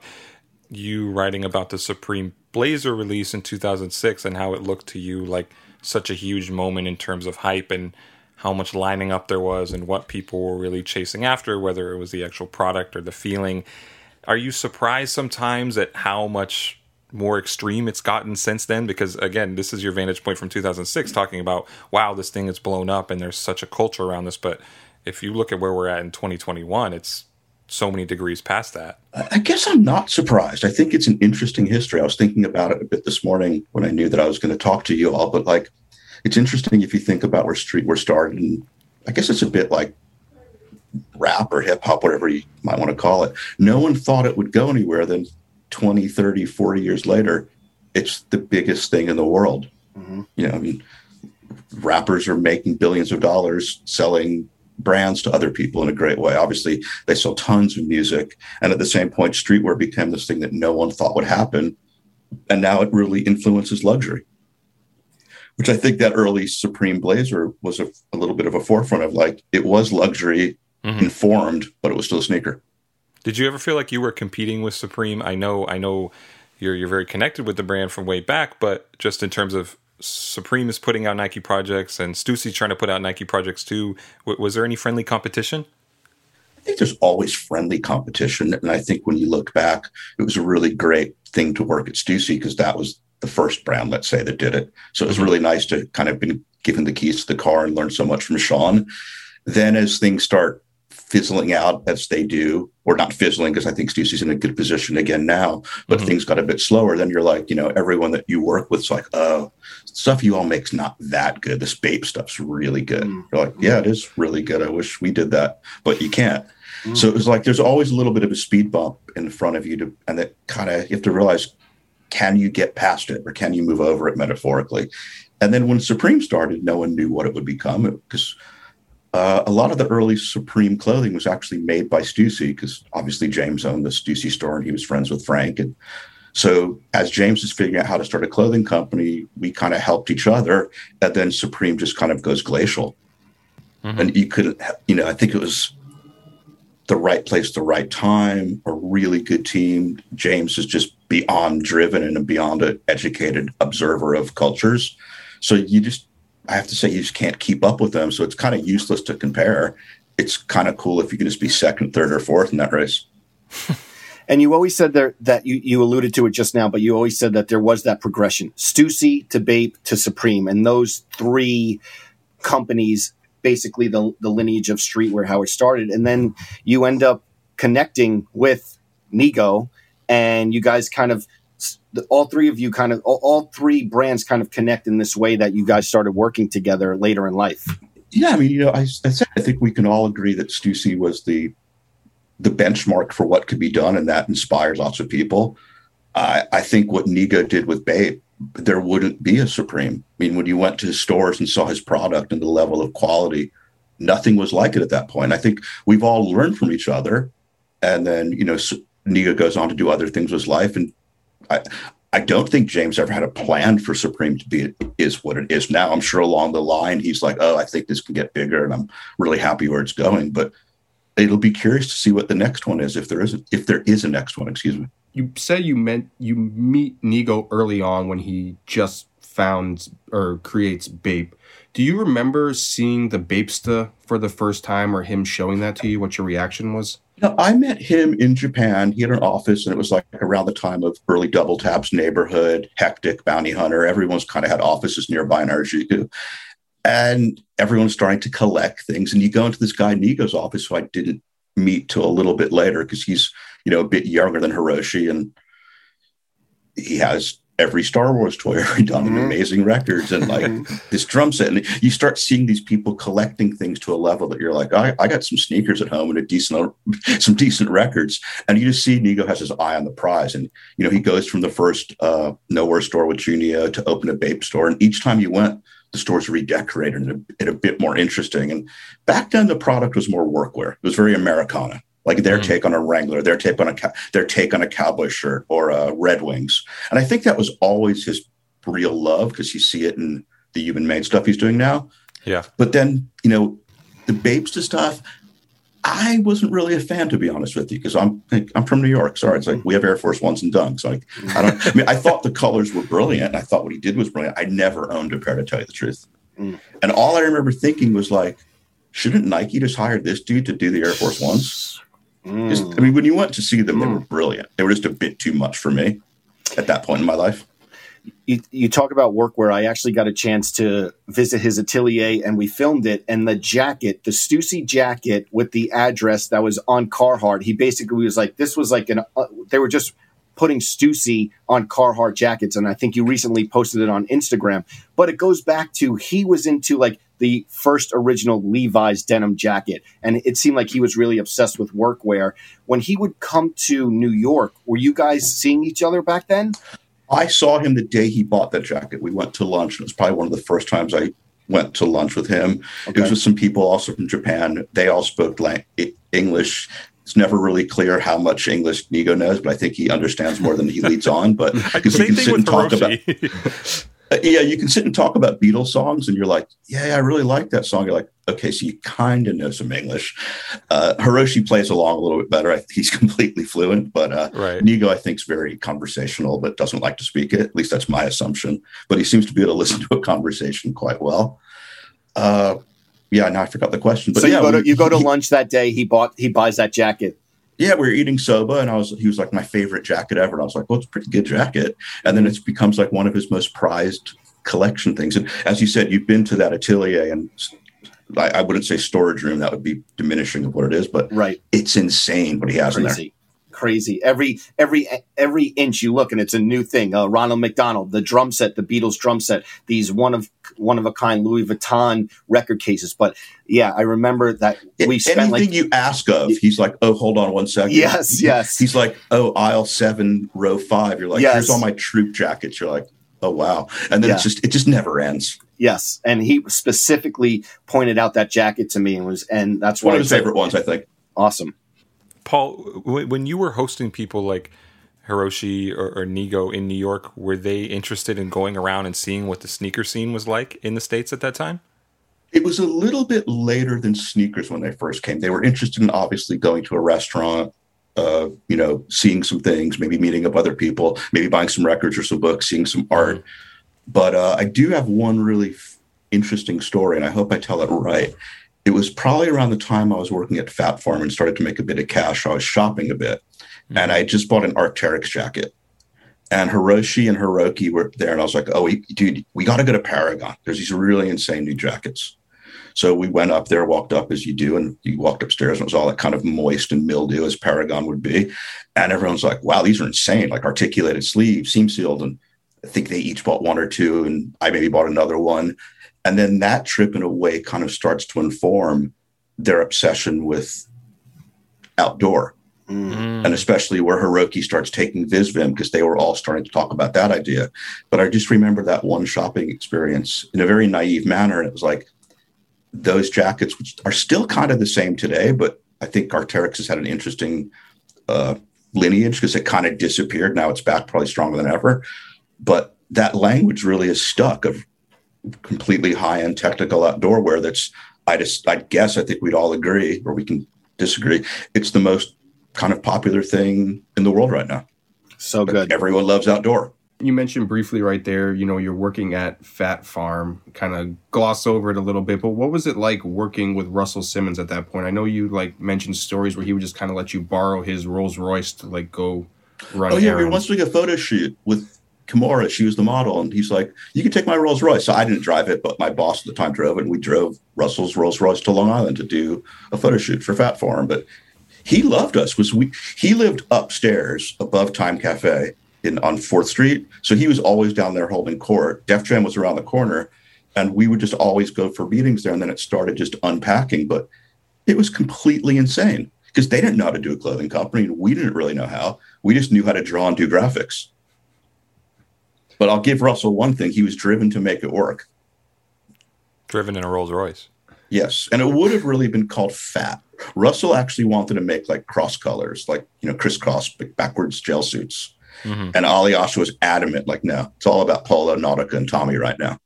you writing about the Supreme Blazer release in two thousand six and how it looked to you like such a huge moment in terms of hype and how much lining up there was and what people were really chasing after, whether it was the actual product or the feeling. Are you surprised sometimes at how much more extreme it's gotten since then? Because again, this is your vantage point from two thousand six, talking about, wow, this thing is blown up and there's such a culture around this, but if you look at where we're at in twenty twenty-one, it's so many degrees past that. I guess I'm not surprised. I think it's an interesting history. I was thinking about it a bit this morning when I knew that I was going to talk to you all, but like, it's interesting if you think about where streetwear started. And I guess it's a bit like rap or hip hop, whatever you might want to call it. No one thought it would go anywhere. Then twenty, thirty, forty years later, it's the biggest thing in the world. Mm-hmm. You know, I mean, rappers are making billions of dollars selling brands to other people in a great way. Obviously, they sell tons of music. And at the same point, streetwear became this thing that no one thought would happen. And now it really influences luxury, which I think that early Supreme Blazer was a, a little bit of a forefront of, like, it was luxury mm-hmm. informed, but it was still a sneaker. Did you ever feel like you were competing with Supreme? I know, I know you're, you're very connected with the brand from way back, but just in terms of Supreme is putting out Nike projects and Stussy's trying to put out Nike projects too. W- was there any friendly competition? I think there's always friendly competition. And I think when you look back, it was a really great thing to work at Stussy because that was the first brand, let's say, that did it. So it was really nice to kind of been given the keys to the car and learn so much from Sean. Then as things start fizzling out as they do, or not fizzling, because I think Stussy's in a good position again now, but mm-hmm. things got a bit slower. Then you're like, you know, everyone that you work with is like, oh, stuff you all make's not that good. This Bape stuff's really good. Mm-hmm. You're like, yeah, it is really good. I wish we did that, but you can't. Mm-hmm. So it was like, there's always a little bit of a speed bump in front of you to, and that kind of, you have to realize, can you get past it or can you move over it metaphorically? And then when Supreme started, no one knew what it would become because uh, a lot of the early Supreme clothing was actually made by Stussy because obviously James owned the Stussy store and he was friends with Frank. And so as James is figuring out how to start a clothing company, we kind of helped each other. And then Supreme just kind of goes glacial. Mm-hmm. And you couldn't, you know, I think it was the right place, the right time, a really good team. James is just beyond driven and beyond an educated observer of cultures. So you just, I have to say, you just can't keep up with them. So it's kind of useless to compare. It's kind of cool if you can just be second, third, or fourth in that race. And you always said there that you, you alluded to it just now, but you always said that there was that progression, Stussy to Bape to Supreme, and those three companies, basically the, the lineage of streetwear, how it started. And then you end up connecting with Nigo, and you guys kind of, all three of you kind of, all, all three brands kind of connect in this way that you guys started working together later in life. Yeah, I mean, you know, I, I said I think we can all agree that Stussy was the the benchmark for what could be done, and that inspires lots of people. Uh, I think what Nigo did with Bape, there wouldn't be a Supreme. I mean, when you went to his stores and saw his product and the level of quality, nothing was like it at that point. I think we've all learned from each other, and then, you know, Nigo goes on to do other things with his life. And I, I don't think James ever had a plan for Supreme to be is what it is now. I'm sure along the line he's like, oh, I think this can get bigger, and I'm really happy where it's going. But it'll be curious to see what the next one is, if there is a, if there is a next one. Excuse me. You say you meant you meet Nigo early on when he just found or creates Bape. Do you remember seeing the Bapesta for the first time, or him showing that to you? What your reaction was? No, I met him in Japan. He had an office, and it was like around the time of early Double Taps, Neighborhood, Hectic, Bounty Hunter. Everyone's kind of had offices nearby in Harajuku. And everyone's starting to collect things. And you go into this guy Nigo's office, who I didn't meet till a little bit later because he's, you know, a bit younger than Hiroshi. And he has every Star Wars toy ever done, mm-hmm. and amazing records, and like this drum set. And you start seeing these people collecting things to a level that you're like, I, I got some sneakers at home and a decent, some decent records. And you just see Nigo has his eye on the prize. And, you know, he goes from the first uh, Nowhere store with Junio to open a Bape store. And each time you went, the store's redecorated and a, and a bit more interesting. And back then, the product was more workwear. It was very Americana, like their mm-hmm. take on a Wrangler, their take on a their take on a cowboy shirt or a Red Wings. And I think that was always his real love, because you see it in the human made stuff he's doing now. Yeah. But then, you know, the Bapesta stuff, I wasn't really a fan, to be honest with you, because I'm I'm from New York. Sorry, it's like we have Air Force Ones and Dunks. Like I don't. I mean, I thought the colors were brilliant, and I thought what he did was brilliant. I never owned a pair, to tell you the truth. Mm. And all I remember thinking was like, shouldn't Nike just hire this dude to do the Air Force Ones? Mm. Just, I mean, when you went to see them, mm. they were brilliant. They were just a bit too much for me at that point in my life. You, you talk about workwear. I actually got a chance to visit his atelier, and we filmed it. And the jacket, the Stussy jacket with the address that was on Carhartt, he basically was like, this was like an, uh, they were just putting Stussy on Carhartt jackets. And I think you recently posted it on Instagram. But it goes back to, he was into like the first original Levi's denim jacket. And it seemed like he was really obsessed with workwear. When he would come to New York, were you guys seeing each other back then? I saw him the day he bought that jacket. We went to lunch. It was probably one of the first times I went to lunch with him. Okay. It was with some people also from Japan. They all spoke English. It's never really clear how much English Nigo knows, but I think he understands more than he leads on. But because you can sit and talk about, uh, yeah, you can sit and talk about Beatles songs, and you're like, yeah, I really like that song. You're like, okay, so you kind of know some English. Uh, Hiroshi plays along a little bit better. I think he's completely fluent, but uh, right. Nigo, I think, is very conversational, but doesn't like to speak it. At least that's my assumption. But he seems to be able to listen to a conversation quite well. Uh, yeah, now I forgot the question. But so yeah, you go to we, you go to he, lunch that day. He bought he buys that jacket. Yeah, we were eating soba, and I was he was like my favorite jacket ever. And I was like, well, it's a pretty good jacket. And then it becomes like one of his most prized collection things. And as you said, you've been to that atelier, and I, I wouldn't say storage room, that would be diminishing of what it is, but right. It's insane what he has Crazy. in there. Crazy. Every every every inch you look, and it's a new thing. Uh, Ronald McDonald, the drum set, the Beatles drum set, these one of one of a kind Louis Vuitton record cases. But yeah, I remember that we spent anything like you ask of, he's like, oh, hold on one second. Yes, yes. He's like, oh, aisle seven, row five. You're like, yes. Here's all my troop jackets. You're like, oh, wow. And then Yeah. it's just, it just never ends. Yes. And he specifically pointed out that jacket to me and was, and that's One why of his it's favorite ones, I think. Awesome. Paul, w- when you were hosting people like Hiroshi or, or Nigo in New York, were they interested in going around and seeing what the sneaker scene was like in the States at that time? It was a little bit later than sneakers when they first came. They were interested in obviously going to a restaurant, uh, you know, seeing some things, maybe meeting up other people, maybe buying some records or some books, seeing some art. But uh, I do have one really f- interesting story, and I hope I tell it right. It was probably around the time I was working at Fat Farm and started to make a bit of cash. I was shopping a bit, mm-hmm. and I just bought an Arc'teryx jacket. And Hiroshi and Hiroki were there, and I was like, oh, we, dude, we got to go to Paragon. There's these really insane new jackets. So we went up there, walked up as you do, and you walked upstairs, and it was all that kind of moist and mildew as Paragon would be. And everyone's like, wow, these are insane, like articulated sleeves, seam sealed. And I think they each bought one or two, and I maybe bought another one. And then that trip, in a way, kind of starts to inform their obsession with outdoor. Mm. And especially where Hiroki starts taking Visvim, because they were all starting to talk about that idea. But I just remember that one shopping experience in a very naive manner. And it was like, those jackets, which are still kind of the same today, but I think Arc'teryx has had an interesting uh, lineage because it kind of disappeared. Now it's back probably stronger than ever. But that language really is stuck of completely high-end technical outdoor wear that's, I just, I guess, I think we'd all agree, or we can disagree, it's the most kind of popular thing in the world right now. So good. Everyone loves outdoor. You mentioned briefly right there, you know, you're working at Fat Farm, kind of gloss over it a little bit, but what was it like working with Russell Simmons at that point? I know you like mentioned stories where he would just kind of let you borrow his Rolls Royce to like go run Oh yeah, errands. we once doing a photo shoot with Kimura. She was the model, and he's like, you can take my Rolls Royce. So I didn't drive it, but my boss at the time drove it, and we drove Russell's Rolls Royce to Long Island to do a photo shoot for Fat Farm. But he loved us. Was we? He lived upstairs above Time Cafe in on fourth Street, so he was always down there holding court. Def Jam was around the corner, and we would just always go for meetings there. And then it started just unpacking, but it was completely insane because they didn't know how to do a clothing company, and we didn't really know how. We just knew how to draw and do graphics. But I'll give Russell one thing: he was driven to make it work. Driven in a Rolls Royce. Yes, and it would have really been called Fat. Russell actually wanted to make like cross colors, like, you know, crisscross backwards gel suits. Mm-hmm. And Alyasha was adamant, like, no, it's all about Polo, Nautica, and Tommy right now.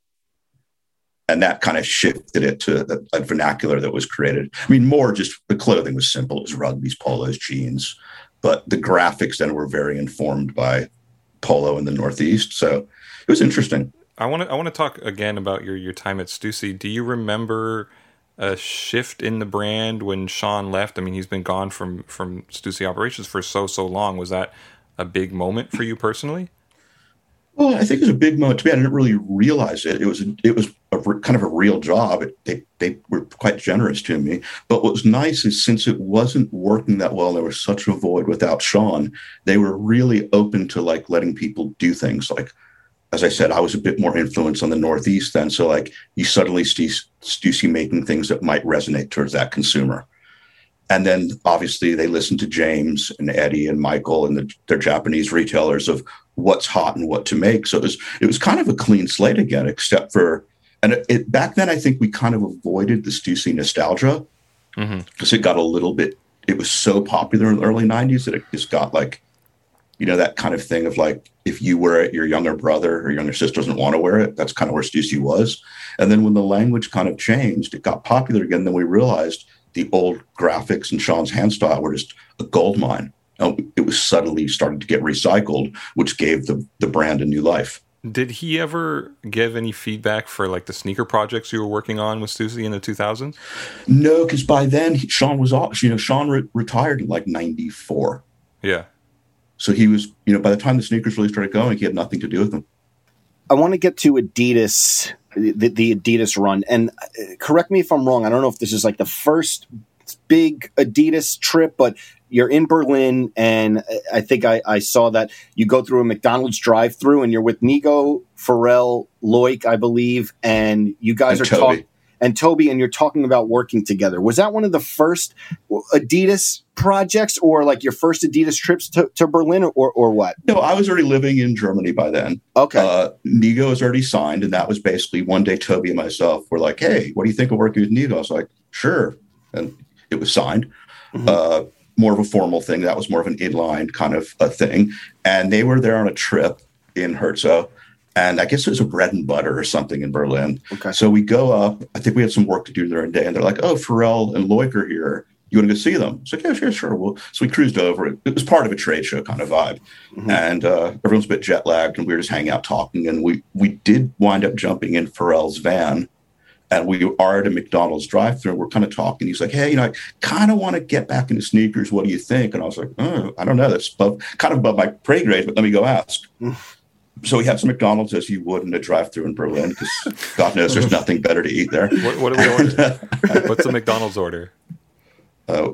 And that kind of shifted it to the, a vernacular that was created. I mean, more just the clothing was simple. It was rugbies, polos, jeans. But the graphics then were very informed by Polo in the Northeast. So it was interesting. I want to I want to talk again about your, your time at Stussy. Do you remember a shift in the brand when Sean left? I mean, he's been gone from, from Stussy operations for so, so long. Was that a big moment for you personally? Well, I think it was a big moment to me. I didn't really realize it. It was it was a, kind of a real job. It, they they were quite generous to me. But what was nice is since it wasn't working that well, there was such a void without Sean. They were really open to like letting people do things. Like, as I said, I was a bit more influenced on the Northeast then. So like you suddenly see Stussy making things that might resonate towards that consumer. And then obviously they listened to James and Eddie and Michael and the, their Japanese retailers of what's hot and what to make. So it was it was kind of a clean slate again, except for, and it, it back then I think we kind of avoided the Stussy nostalgia because mm-hmm. it got a little bit, it was so popular in the early nineties that it just got like, you know, that kind of thing of like, if you wear it, your younger brother or younger sister doesn't want to wear it. That's kind of where Stussy was. And then when the language kind of changed, it got popular again. Then we realized the old graphics and Sean's hand style were just a gold mine. It was suddenly starting to get recycled, which gave the, the brand a new life. Did he ever give any feedback for like the sneaker projects you were working on with Stussy in the two thousands? No, because by then he, Sean was off. You know, Sean re- retired in like ninety-four. Yeah. So he was, you know, by the time the sneakers really started going, he had nothing to do with them. I want to get to Adidas, the, the Adidas run. And correct me if I'm wrong. I don't know if this is like the first big Adidas trip, but you're in Berlin, and I think I, I saw that you go through a McDonald's drive-through, and you're with Nigo, Pharrell, Loic, I believe, and you guys and are talking. and Toby, and you're talking about working together. Was that one of the first Adidas projects, or like your first Adidas trips to, to Berlin, or or what? No, I was already living in Germany by then. Okay. Uh, Nigo was already signed, and that was basically one day Toby and myself were like, hey, what do you think of working with Nigo? I was like, sure. And it was signed. Mm-hmm. Uh, more of a formal thing. That was more of an inline kind of a thing. And they were there on a trip in Herzog. And I guess it was a bread and butter or something in Berlin. Okay. So we go up. I think we had some work to do there a day. And they're like, oh, Pharrell and Loic are here. You want to go see them? It's like, yeah, sure, sure. Well, so we cruised over. It was part of a trade show kind of vibe. Mm-hmm. And uh, everyone's a bit jet lagged. And we were just hanging out talking. And we we did wind up jumping in Pharrell's van. And we are at a McDonald's drive-thru. We're kind of talking. He's like, hey, you know, I kind of want to get back into sneakers. What do you think? And I was like, oh, I don't know. That's above, kind of above my pay grade, but let me go ask. So we had some McDonald's, as you would in a drive-thru in Berlin, because God knows there's nothing better to eat there. What, what do we order? What's the McDonald's order? Uh,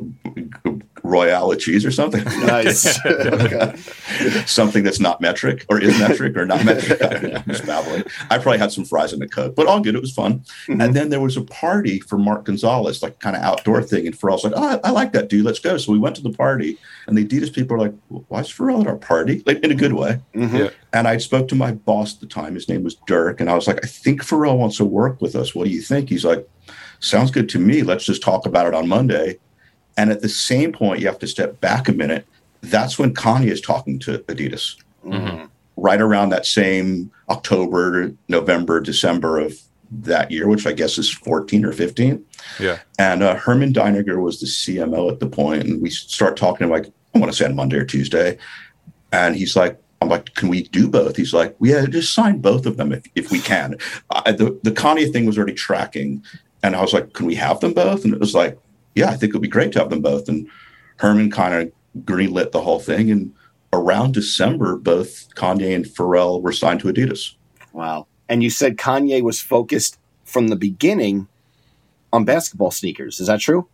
Royale with cheese or something. Nice. Okay. Something that's not metric or is metric or not metric. I'm just babbling. I probably had some fries and a Coke, but all good. It was fun. Mm-hmm. And then there was a party for Mark Gonzalez, like kind of outdoor thing. And Pharrell's like, oh, I, I like that dude. Let's go. So we went to the party, and the Adidas people are like, well, why is Pharrell at our party? Like in a good way. Mm-hmm. Yeah. And I spoke to my boss at the time. His name was Dirk. And I was like, I think Pharrell wants to work with us. What do you think? He's like, sounds good to me. Let's just talk about it on Monday. And at the same point, you have to step back a minute. That's when Kanye is talking to Adidas. Mm-hmm. Right around that same October, November, December of that year, which I guess is fourteen or fifteen. Yeah. And uh, Herman Deiniger was the C M O at the point. And we start talking like, I want to say on Monday or Tuesday. And he's like, I'm like, can we do both? He's like, well, yeah, just sign both of them if, if we can. Uh, the, the Kanye thing was already tracking. And I was like, can we have them both? And it was like, yeah, I think it would be great to have them both. And Herman kind of greenlit the whole thing. And around December, both Kanye and Pharrell were signed to Adidas. Wow. And you said Kanye was focused from the beginning on basketball sneakers. Is that true?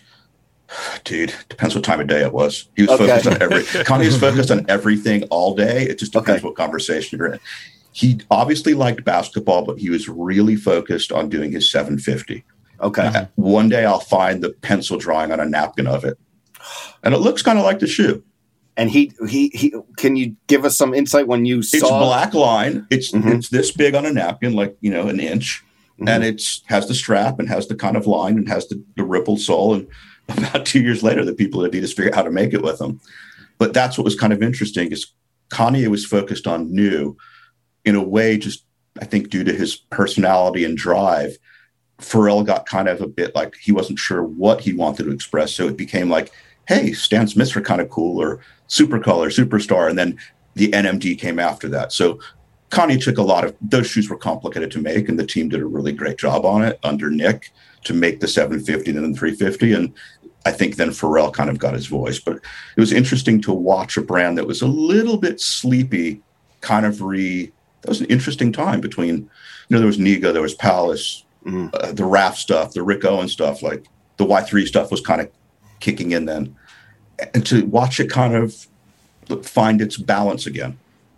Dude, depends what time of day it was. He was Okay. focused on every Kanye was focused on everything all day. It just depends Okay. what conversation you're in. He obviously liked basketball, but he was really focused on doing his seven fifty. Okay. Uh, One day I'll find the pencil drawing on a napkin of it. And it looks kind of like the shoe. And he, he, he, can you give us some insight when you saw? It's black line. It's Mhm. it's this big on a napkin, like, you know, an inch. Mhm. And it's has the strap and has the kind of line and has the, the rippled sole. And about two years later, the people at Adidas figured out how to make it with them. But that's what was kind of interesting is Kanye was focused on new in a way, just I think due to his personality and drive. Pharrell got kind of a bit like he wasn't sure what he wanted to express. So it became like, hey, Stan Smiths are kind of cool, or Supercolor, Superstar. And then the N M D came after that. So Kanye took a lot of, those shoes were complicated to make, and the team did a really great job on it under Nick to make the seven fifty and then the three fifty. And I think then Pharrell kind of got his voice. But it was interesting to watch a brand that was a little bit sleepy kind of re, that was an interesting time between, you know, there was Nigo, there was Palace, Mm. Uh, the Raf stuff, the Rick Owens stuff, like the Y three stuff was kind of kicking in then. And to watch it kind of find its balance again.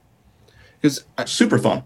Because super fun.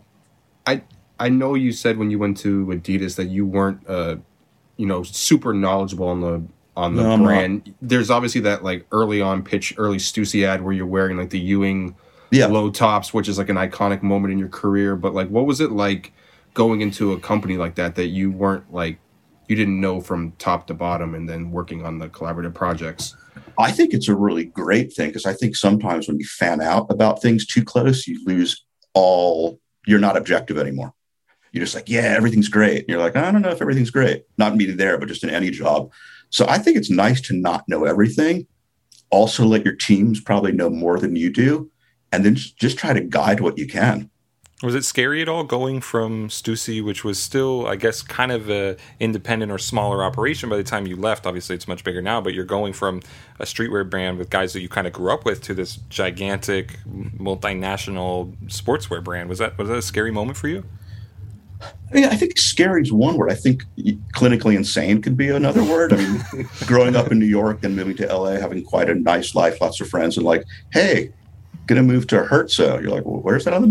I I know you said when you went to Adidas that you weren't uh you know super knowledgeable on the on the no, brand. There's obviously that like early on pitch, early Stussy ad where you're wearing like the Ewing yeah. low tops, which is like an iconic moment in your career. But like, what was it like going into a company like that that you weren't like, you didn't know from top to bottom, and then working on the collaborative projects? I think it's a really great thing, because I think sometimes when you fan out about things too close, you lose all, you're not objective anymore. You're just like, yeah, everything's great. And you're like, I don't know if everything's great. Not me there, but just in any job. So I think it's nice to not know everything. Also let your teams probably know more than you do, and then just try to guide what you can. Was it scary at all going from Stussy, which was still, I guess, kind of a independent or smaller operation by the time you left? Obviously, it's much bigger now, but you're going from a streetwear brand with guys that you kind of grew up with to this gigantic, multinational sportswear brand. Was that was that a scary moment for you? I mean, I think scary is one word. I think clinically insane could be another word. I mean, growing up in New York and moving to L A, having quite a nice life, lots of friends, and like, hey, going to move to Herzog. You're like, well, where's that on the map?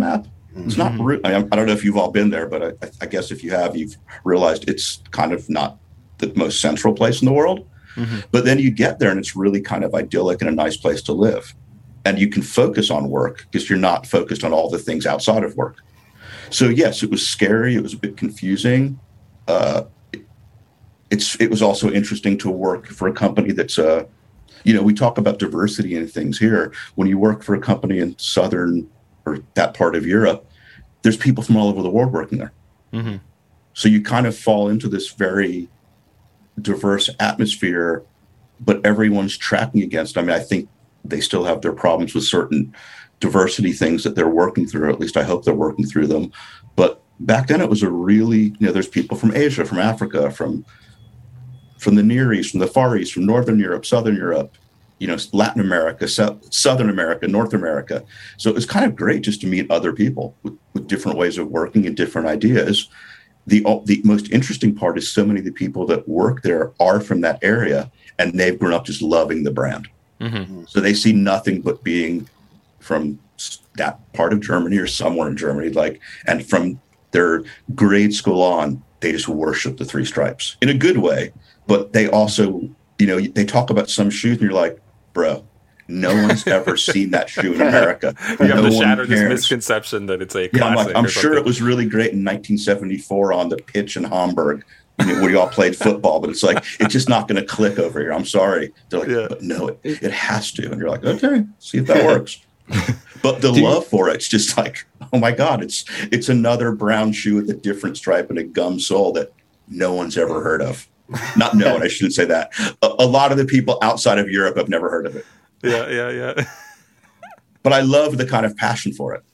It's not, re- I, I don't know if you've all been there, but I, I guess if you have, you've realized it's kind of not the most central place in the world. Mm-hmm. But then you get there and it's really kind of idyllic and a nice place to live. And you can focus on work because you're not focused on all the things outside of work. So yes, it was scary. It was a bit confusing. Uh, it, it's it was also interesting to work for a company that's, uh, you know, we talk about diversity and things here. When you work for a company in Southern or that part of Europe, there's people from all over the world working there. Mm-hmm. So you kind of fall into this very diverse atmosphere, but everyone's tracking against. I mean, I think they still have their problems with certain diversity things that they're working through. At least I hope they're working through them. But back then it was a really, you know, there's people from Asia, from Africa, from from the Near East, from the Far East, from Northern Europe, Southern Europe, you know, Latin America, so, Southern America, North America. So it was kind of great just to meet other people with, with different ways of working and different ideas. The, the most interesting part is so many of the people that work there are from that area, and they've grown up just loving the brand. Mm-hmm. So they see nothing but being from that part of Germany or somewhere in Germany, like, and from their grade school on, they just worship the Three Stripes in a good way. But they also, you know, they talk about some shoes and you're like, bro, no one's ever seen that shoe in America. You no have to shatter cares. this misconception that it's a yeah, classic. I'm, like, I'm sure something. It was really great in nineteen seventy-four on the pitch in Hamburg, you know, where you all played football, but it's like, it's just not going to click over here. I'm sorry. They're like, yeah. But no, it, it has to. And you're like, okay, see if that works. But the love for it's just like, oh my God, it's it's another brown shoe with a different stripe and a gum sole that no one's ever heard of. Not no one, I shouldn't say that. A, a lot of the people outside of Europe have never heard of it. Yeah, yeah, yeah. But I love the kind of passion for it.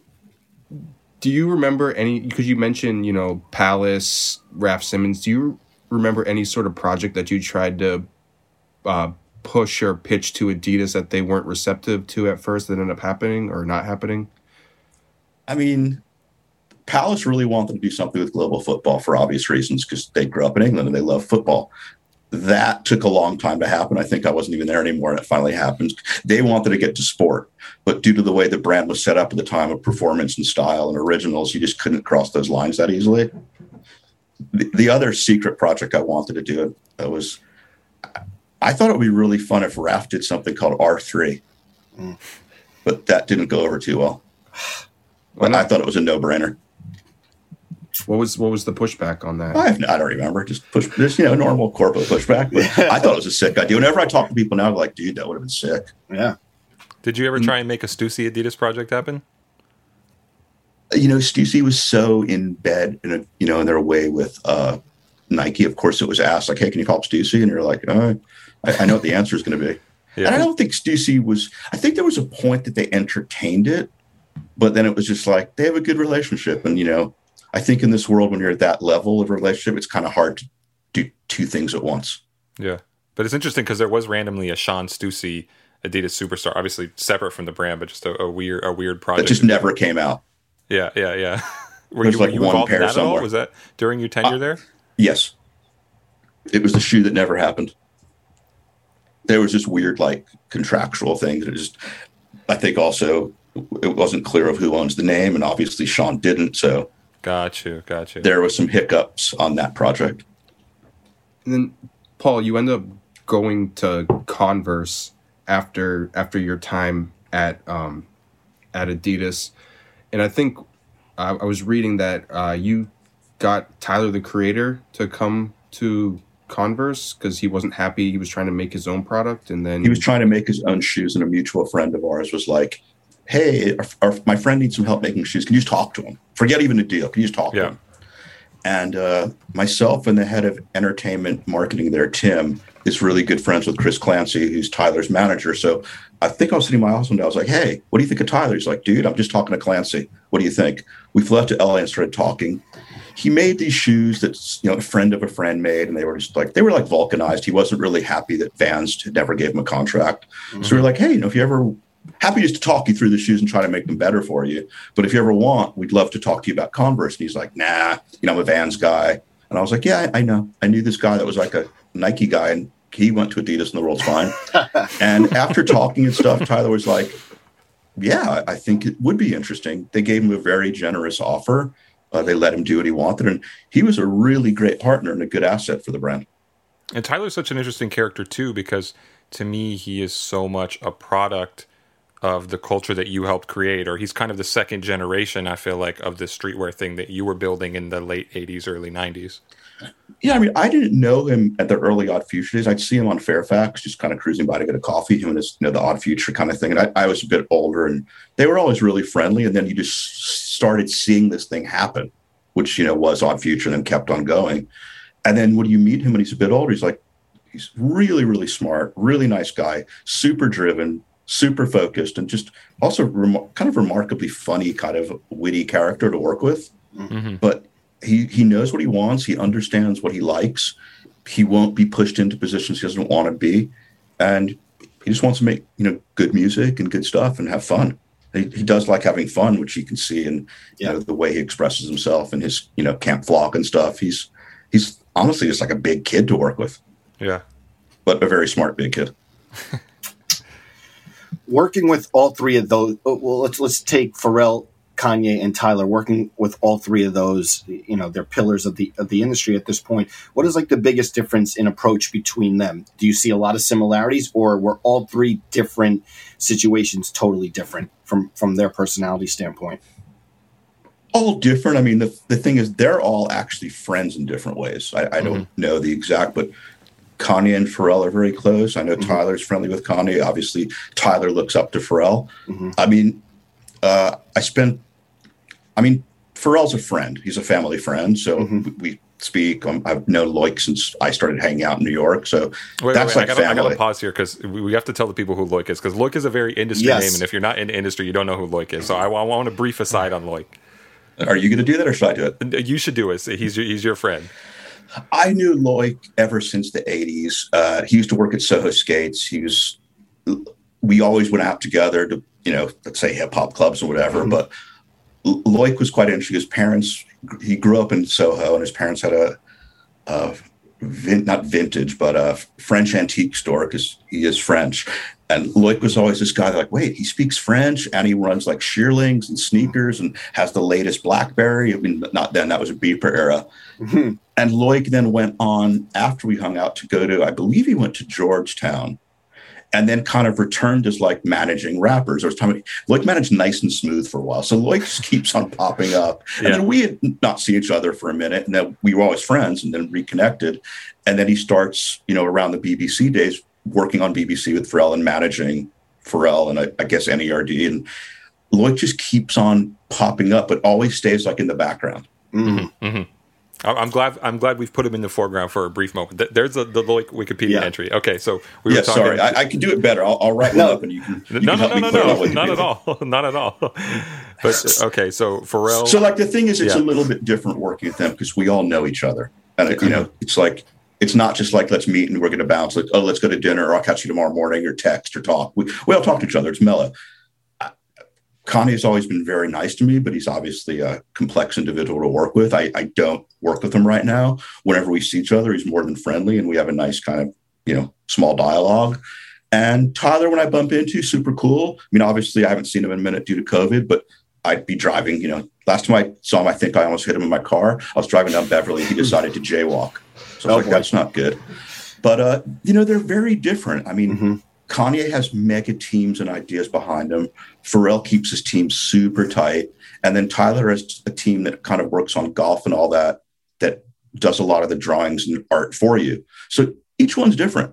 Do you remember any, because you mentioned, you know, Palace, Raf Simons, do you remember any sort of project that you tried to uh, push or pitch to Adidas that they weren't receptive to at first that ended up happening or not happening? I mean, Palace really wanted to do something with global football for obvious reasons because they grew up in England and they love football. That took a long time to happen. I think I wasn't even there anymore, and it finally happened. They wanted to get to sport, but due to the way the brand was set up at the time of performance and style and originals, you just couldn't cross those lines that easily. The, the other secret project I wanted to do uh, was, I thought it would be really fun if Raf did something called R three, mm. but that didn't go over too well. But I thought it was a no-brainer. What was what was the pushback on that? I, have, I don't remember. Just push, just you know, normal corporate pushback. But yeah. I thought it was a sick idea. Whenever I talk to people now, I'm like, dude, that would have been sick. Yeah. Did you ever try and make a Stussy Adidas project happen? You know, Stussy was so in bed, in a, you know, in their way with uh, Nike. Of course, it was asked like, "Hey, can you call up Stussy?" And you're like, "Oh, I, I know what the answer is going to be." Yeah. And I don't think Stussy was. I think there was a point that they entertained it, but then it was just like they have a good relationship, and you know. I think in this world, when you're at that level of relationship, it's kind of hard to do two things at once. Yeah. But it's interesting because there was randomly a Sean Stussy Adidas superstar, obviously separate from the brand, but just a, a weird a weird project. That just never came out. Yeah, yeah, yeah. Were There's you, like were you one involved pair in that somewhere. at all? Was that during your tenure uh, there? Yes. It was the shoe that never happened. There was this weird, like, contractual thing that just, I think also it wasn't clear of who owns the name, and obviously Sean didn't, so. Got you, got you. There was some hiccups on that project. And then, Paul, you end up going to Converse after after your time at um, at Adidas, and I think uh, I was reading that uh, you got Tyler, the Creator, to come to Converse because he wasn't happy. He was trying to make his own product, and then he was trying to make his own shoes. And a mutual friend of ours was like, "Hey, our, our, my friend needs some help making shoes. Can you just talk to him? Forget even a deal. Can you just talk yeah. to him?" And uh, myself and the head of entertainment marketing there, Tim, is really good friends with Chris Clancy, who's Tyler's manager. So I think I was sitting in my house one day. I was like, "Hey, what do you think of Tyler?" He's like, "Dude, I'm just talking to Clancy. What do you think?" We flew out to L A and started talking. He made these shoes that, you know, a friend of a friend made, and they were just like, they were like vulcanized. He wasn't really happy that Vans had never gave him a contract. Mm-hmm. So we were like, "Hey, you know, if you ever happy just to talk you through the shoes and try to make them better for you. But if you ever want, we'd love to talk to you about Converse." And he's like, "Nah, you know, I'm a Vans guy." And I was like, "Yeah, I, I know. I knew this guy that was like a Nike guy, and he went to Adidas and the world's fine." And after talking and stuff, Tyler was like, yeah, I think it would be interesting. They gave him a very generous offer. Uh, they let him do what he wanted, and he was a really great partner and a good asset for the brand. And Tyler's such an interesting character too, because to me, he is so much a product of the culture that you helped create, or he's kind of the second generation, I feel like, of the streetwear thing that you were building in the late eighties, early nineties. Yeah, I mean, I didn't know him at the early Odd Future days. I'd see him on Fairfax, just kind of cruising by to get a coffee, him and his, you know, the Odd Future kind of thing. And I, I was a bit older, and they were always really friendly. And then you just started seeing this thing happen, which, you know, was Odd Future, and then kept on going. And then when you meet him and he's a bit older, he's like, he's really, really smart, really nice guy, super driven, super focused, and just also rem- kind of remarkably funny, kind of witty character to work with. Mm-hmm. But he he knows what he wants. He understands what he likes. He won't be pushed into positions he doesn't want to be. And he just wants to make, you know, good music and good stuff and have fun. He, he does like having fun, which you can see in, you know, the way he expresses himself and his, you know, camp flock and stuff. He's he's honestly just like a big kid to work with. Yeah. But a very smart big kid. Working with all three of those, well, let's let's take Pharrell, Kanye, and Tyler. Working with all three of those, you know, they're pillars of the of the industry at this point. What is like the biggest difference in approach between them? Do you see a lot of similarities, or were all three different situations totally different from from their personality standpoint? All different. I mean, the the thing is, they're all actually friends in different ways. I, I mm-hmm. don't know the exact, but Kanye and Pharrell are very close. I know mm-hmm. Tyler's friendly with Kanye. Obviously, Tyler looks up to Pharrell. Mm-hmm. I mean, uh, I spent, I mean, Pharrell's a friend. He's a family friend. So mm-hmm. we, we speak. Um, I've known Loic since I started hanging out in New York. So wait, that's wait, wait. like I gotta, family. I got to pause here because we have to tell the people who Loic is, because Loic is a very industry yes. name. And if you're not in the industry, you don't know who Loic is. So I, I want a brief aside on Loic. Are you going to do that, or should I do it? You should do it. He's your, he's your friend. I knew Loic ever since the eighties. Uh, he used to work at Soho Skates. He was, we always went out together to, you know, let's say hip hop clubs or whatever. Mm-hmm. But Loic was quite interesting. His parents, he grew up in Soho, and his parents had a, a vin, not vintage, but a French antique store, because he is French. And Loic was always this guy like, wait, he speaks French, and he runs like shearlings and sneakers and has the latest BlackBerry. I mean, not then, that was a beeper era. Mm-hmm. And Loic then went on, after we hung out, to go to, I believe he went to Georgetown, and then kind of returned as like managing rappers. There was time Loic managed Nice and Smooth for a while. So Loic just keeps on popping up. Yeah. And then we had not seen each other for a minute, and then we were always friends, and then reconnected. And then he starts, you know, around the B B C days, working on B B C with Pharrell and managing Pharrell and I, I guess N E R D. And Loic just keeps on popping up, but always stays like in the background. Mm-hmm. Mm-hmm. I'm glad. I'm glad we've put him in the foreground for a brief moment. There's the, the Loic Wikipedia yeah. entry. Okay, so we yeah, were talking. Sorry, I, I can do it better. I'll, I'll write one up, and you can. You no, can no, no, no, no, not at all, not at all. But okay, so Pharrell. So, like, the thing is, it's yeah. a little bit different working with them because we all know each other, and it, you know, it's like it's not just like let's meet and we're going to bounce. Like, oh, let's go to dinner, or I'll catch you tomorrow morning, or text or talk. We we all talk to each other. It's mellow. Kanye's always been very nice to me, but he's obviously a complex individual to work with. I, I don't work with him right now. Whenever we see each other, he's more than friendly, and we have a nice kind of, you know, small dialogue. And Tyler, when I bump into, super cool. I mean, obviously, I haven't seen him in a minute due to COVID, but I'd be driving, you know, last time I saw him, I think I almost hit him in my car. I was driving down Beverly. He decided to jaywalk. So I was oh, like, that's not good. But, uh, you know, they're very different. I mean, mm-hmm. Kanye has mega teams and ideas behind him. Pharrell keeps his team super tight. And then Tyler has a team that kind of works on golf and all that, that does a lot of the drawings and art for you. So each one's different.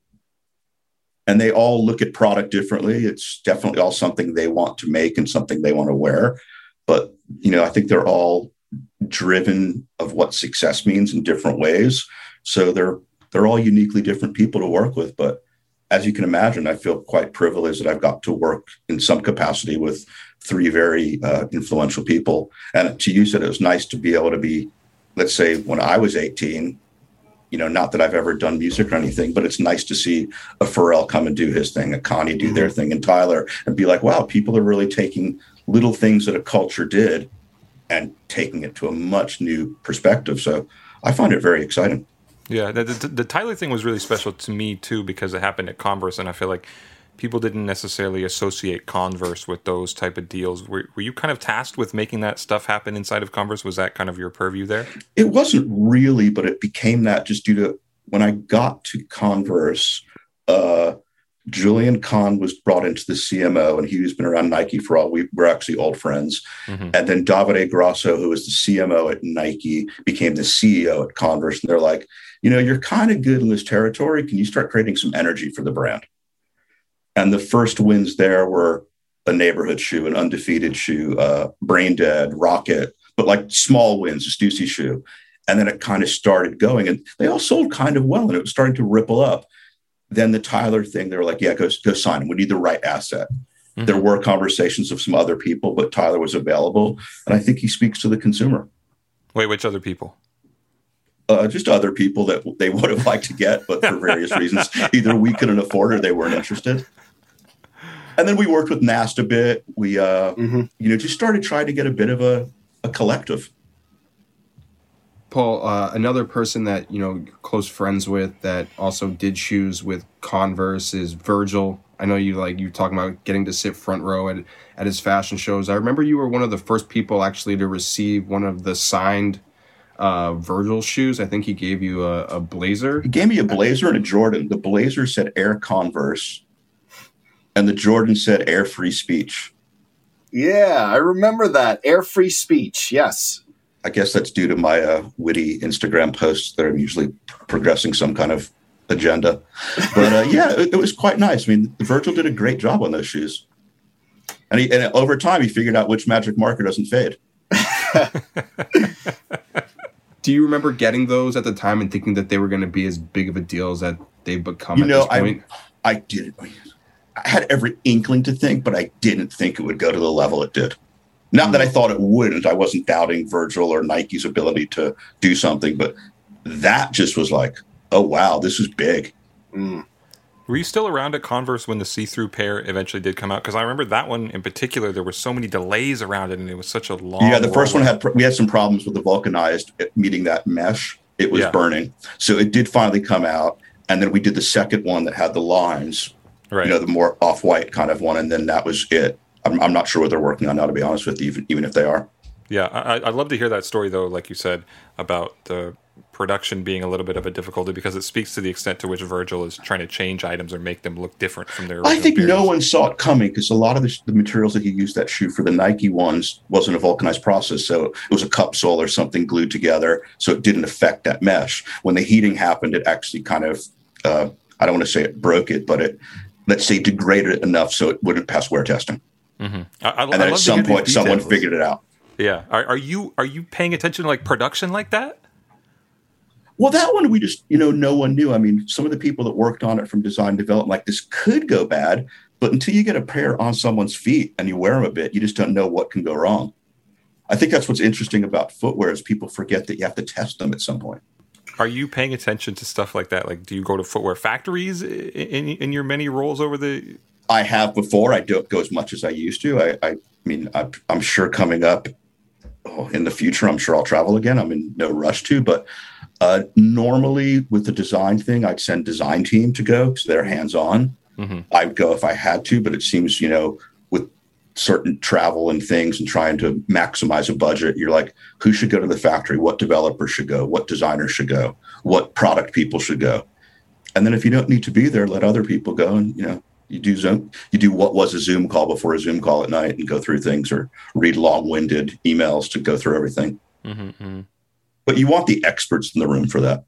And they all look at product differently. It's definitely all something they want to make and something they want to wear. But, you know, I think they're all driven of what success means in different ways. So they're they're all uniquely different people to work with. But as you can imagine, I feel quite privileged that I've got to work in some capacity with three very uh, influential people. And to you said, it was nice to be able to be, let's say when I was eighteen, you know, not that I've ever done music or anything, but it's nice to see a Pharrell come and do his thing, a Kanye do their thing, and Tyler, and be like, wow, people are really taking little things that a culture did and taking it to a much new perspective. So I find it very exciting. Yeah, the, the, the Tyler thing was really special to me, too, because it happened at Converse, and I feel like people didn't necessarily associate Converse with those type of deals. Were, were you kind of tasked with making that stuff happen inside of Converse? Was that kind of your purview there? It wasn't really, but it became that just due to when I got to Converse, uh, Julian Kahn was brought into the C M O, and he's been around Nike for all. We were actually old friends. Mm-hmm. And then Davide Grosso, who was the C M O at Nike, became the C E O at Converse. And they're like, you know, you're kind of good in this territory. Can you start creating some energy for the brand? And the first wins there were a neighborhood shoe, an undefeated shoe, uh, Brain Dead, Rocket, but like small wins, a Stussy shoe. And then it kind of started going, and they all sold kind of well, and it was starting to ripple up. Then the Tyler thing, they were like, yeah, go, go sign him. We need the right asset. Mm-hmm. There were conversations of some other people, but Tyler was available. And I think he speaks to the consumer. Wait, which other people? Uh, just other people that they would have liked to get, but for various reasons, either we couldn't afford or they weren't interested. And then we worked with N A S T a bit. We, uh, mm-hmm. you know, just started trying to get a bit of a, a collective. Paul, uh, another person that, you know, you're close friends with that also did shoes with Converse is Virgil. I know you like you talking about getting to sit front row at, at his fashion shows. I remember you were one of the first people actually to receive one of the signed uh, Virgil shoes. I think he gave you a, a blazer. He gave me a blazer and a Jordan. The blazer said Air Converse, and the Jordan said Air Free Speech. Yeah, I remember that. Air Free Speech, yes. I guess that's due to my uh, witty Instagram posts that are usually progressing some kind of agenda. But uh, yeah, it, it was quite nice. I mean, Virgil did a great job on those shoes. And, he, and over time, he figured out which magic marker doesn't fade. Do you remember getting those at the time and thinking that they were going to be as big of a deal as that they've become you at know, this point? I, I didn't. I had every inkling to think, but I didn't think it would go to the level it did. Not that I thought it wouldn't. I wasn't doubting Virgil or Nike's ability to do something, but that just was like, oh, wow, this is big. Mm. Were you still around at Converse when the see-through pair eventually did come out? Because I remember that one in particular, there were so many delays around it, and it was such a long... Yeah, the first one had, we had some problems with the vulcanized meeting that mesh. It was yeah. burning. So it did finally come out, and then we did the second one that had the lines, right. you know, the more off-white kind of one, and then that was it. I'm, I'm not sure what they're working on now, to be honest with you, even, even if they are. Yeah, I, I'd love to hear that story, though, like you said, about the production being a little bit of a difficulty, because it speaks to the extent to which Virgil is trying to change items or make them look different from their original I think peers. No one saw it coming, because a lot of the, the materials that he used that shoe for the Nike ones wasn't a vulcanized process, so it was a cup sole or something glued together, so it didn't affect that mesh. When the heating happened, it actually kind of, uh, I don't want to say it broke it, but it, let's say, degraded it enough so it wouldn't pass wear testing. Mm-hmm. I, I, and then I at some point, someone figured it out. Yeah. Are, are you are you paying attention to like production like that? Well, that one we just, you know, no one knew. I mean, some of the people that worked on it from design development, like this could go bad, but until you get a pair on someone's feet and you wear them a bit, you just don't know what can go wrong. I think that's what's interesting about footwear is people forget that you have to test them at some point. Are you paying attention to stuff like that? Like, do you go to footwear factories in, in, in your many roles over the... I have before. I don't go as much as I used to. I, I mean, I, I'm sure coming up oh, in the future, I'm sure I'll travel again. I'm in no rush to, but uh, normally with the design thing, I'd send design team to go because they're hands-on. Mm-hmm. I'd go if I had to, but it seems, you know, with certain travel and things and trying to maximize a budget, you're like, who should go to the factory? What developer should go? What designer should go? What product people should go? And then if you don't need to be there, let other people go and, you know, You do Zoom, you do what was a Zoom call before a Zoom call at night and go through things or read long-winded emails to go through everything. Mm-hmm. But you want the experts in the room for that.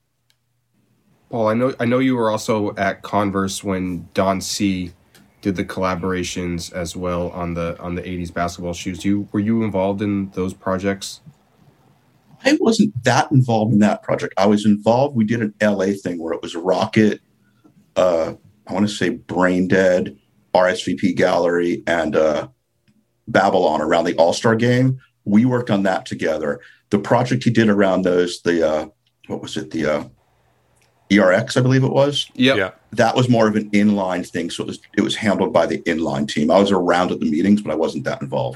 Paul, I know I know you were also at Converse when Don C did the collaborations as well on the on the eighties basketball shoes. You were you involved in those projects? I wasn't that involved in that project. I was involved. We did an L A thing where it was Rocket, uh, I want to say Brain Dead, R S V P Gallery, and uh, Babylon around the All-Star game. We worked on that together. The project he did around those, the, uh, what was it, the uh, E R X, I believe it was? Yep. Yeah. That was more of an inline thing, so it was, it was handled by the inline team. I was around at the meetings, but I wasn't that involved.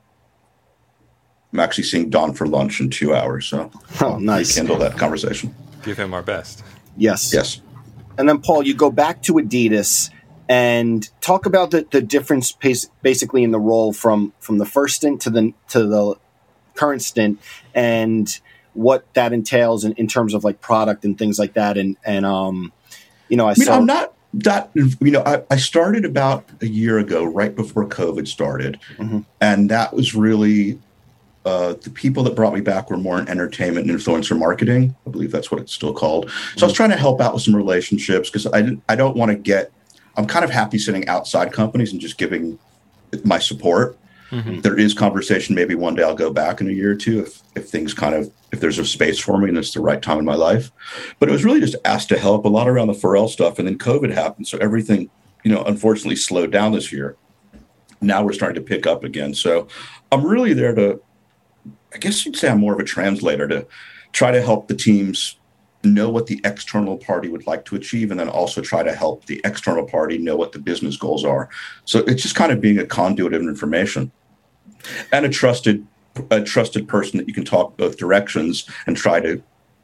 I'm actually seeing Don for lunch in two hours, so oh, nice. Rekindle that conversation. Give him our best. Yes. Yes. And then, Paul, you go back to Adidas, and talk about the, the difference basically in the role from, from the first stint to the to the current stint, and what that entails in, in terms of like product and things like that. And and um, you know, I, I mean, saw. I'm not that you know, I, I started about a year ago, right before COVID started, mm-hmm. and that was really uh, the people that brought me back were more in entertainment and influencer marketing. I believe that's what it's still called. So mm-hmm. I was trying to help out with some relationships because I didn't, I don't want to get. I'm kind of happy sitting outside companies and just giving my support. Mm-hmm. There is conversation. Maybe one day I'll go back in a year or two if, if things kind of, if there's a space for me and it's the right time in my life. But it was really just asked to help a lot around the Pharrell stuff. And then COVID happened. So everything, you know, unfortunately slowed down this year. Now we're starting to pick up again. So I'm really there to, I guess you'd say I'm more of a translator to try to help the teams know what the external party would like to achieve, and then also try to help the external party know what the business goals are. So it's just kind of being a conduit of information and a trusted, a trusted person that you can talk both directions and try to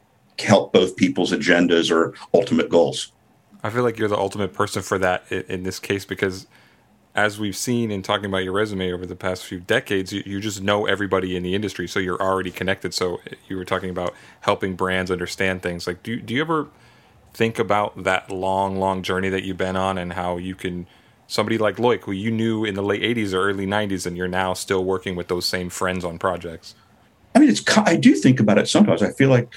help both people's agendas or ultimate goals. I feel like you're the ultimate person for that in, in this case, because as we've seen in talking about your resume over the past few decades, you, you just know everybody in the industry, so you're already connected. So you were talking about helping brands understand things. Like, do do you ever think about that long, long journey that you've been on, and how you can, somebody like Loic, who you knew in the late eighties or early nineties, and you're now still working with those same friends on projects? I mean, it's I do think about it sometimes. I feel like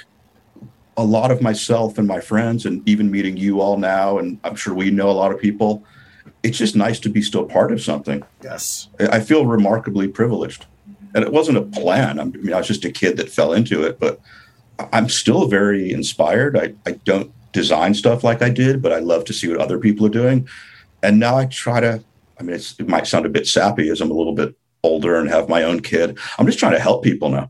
a lot of myself and my friends, and even meeting you all now, and I'm sure we know a lot of people, it's just nice to be still part of something. Yes. I feel remarkably privileged. And it wasn't a plan. I mean, I was just a kid that fell into it, but I'm still very inspired. I, I don't design stuff like I did, but I love to see what other people are doing. And now I try to, I mean, it's, it might sound a bit sappy as I'm a little bit older and have my own kid. I'm just trying to help people now.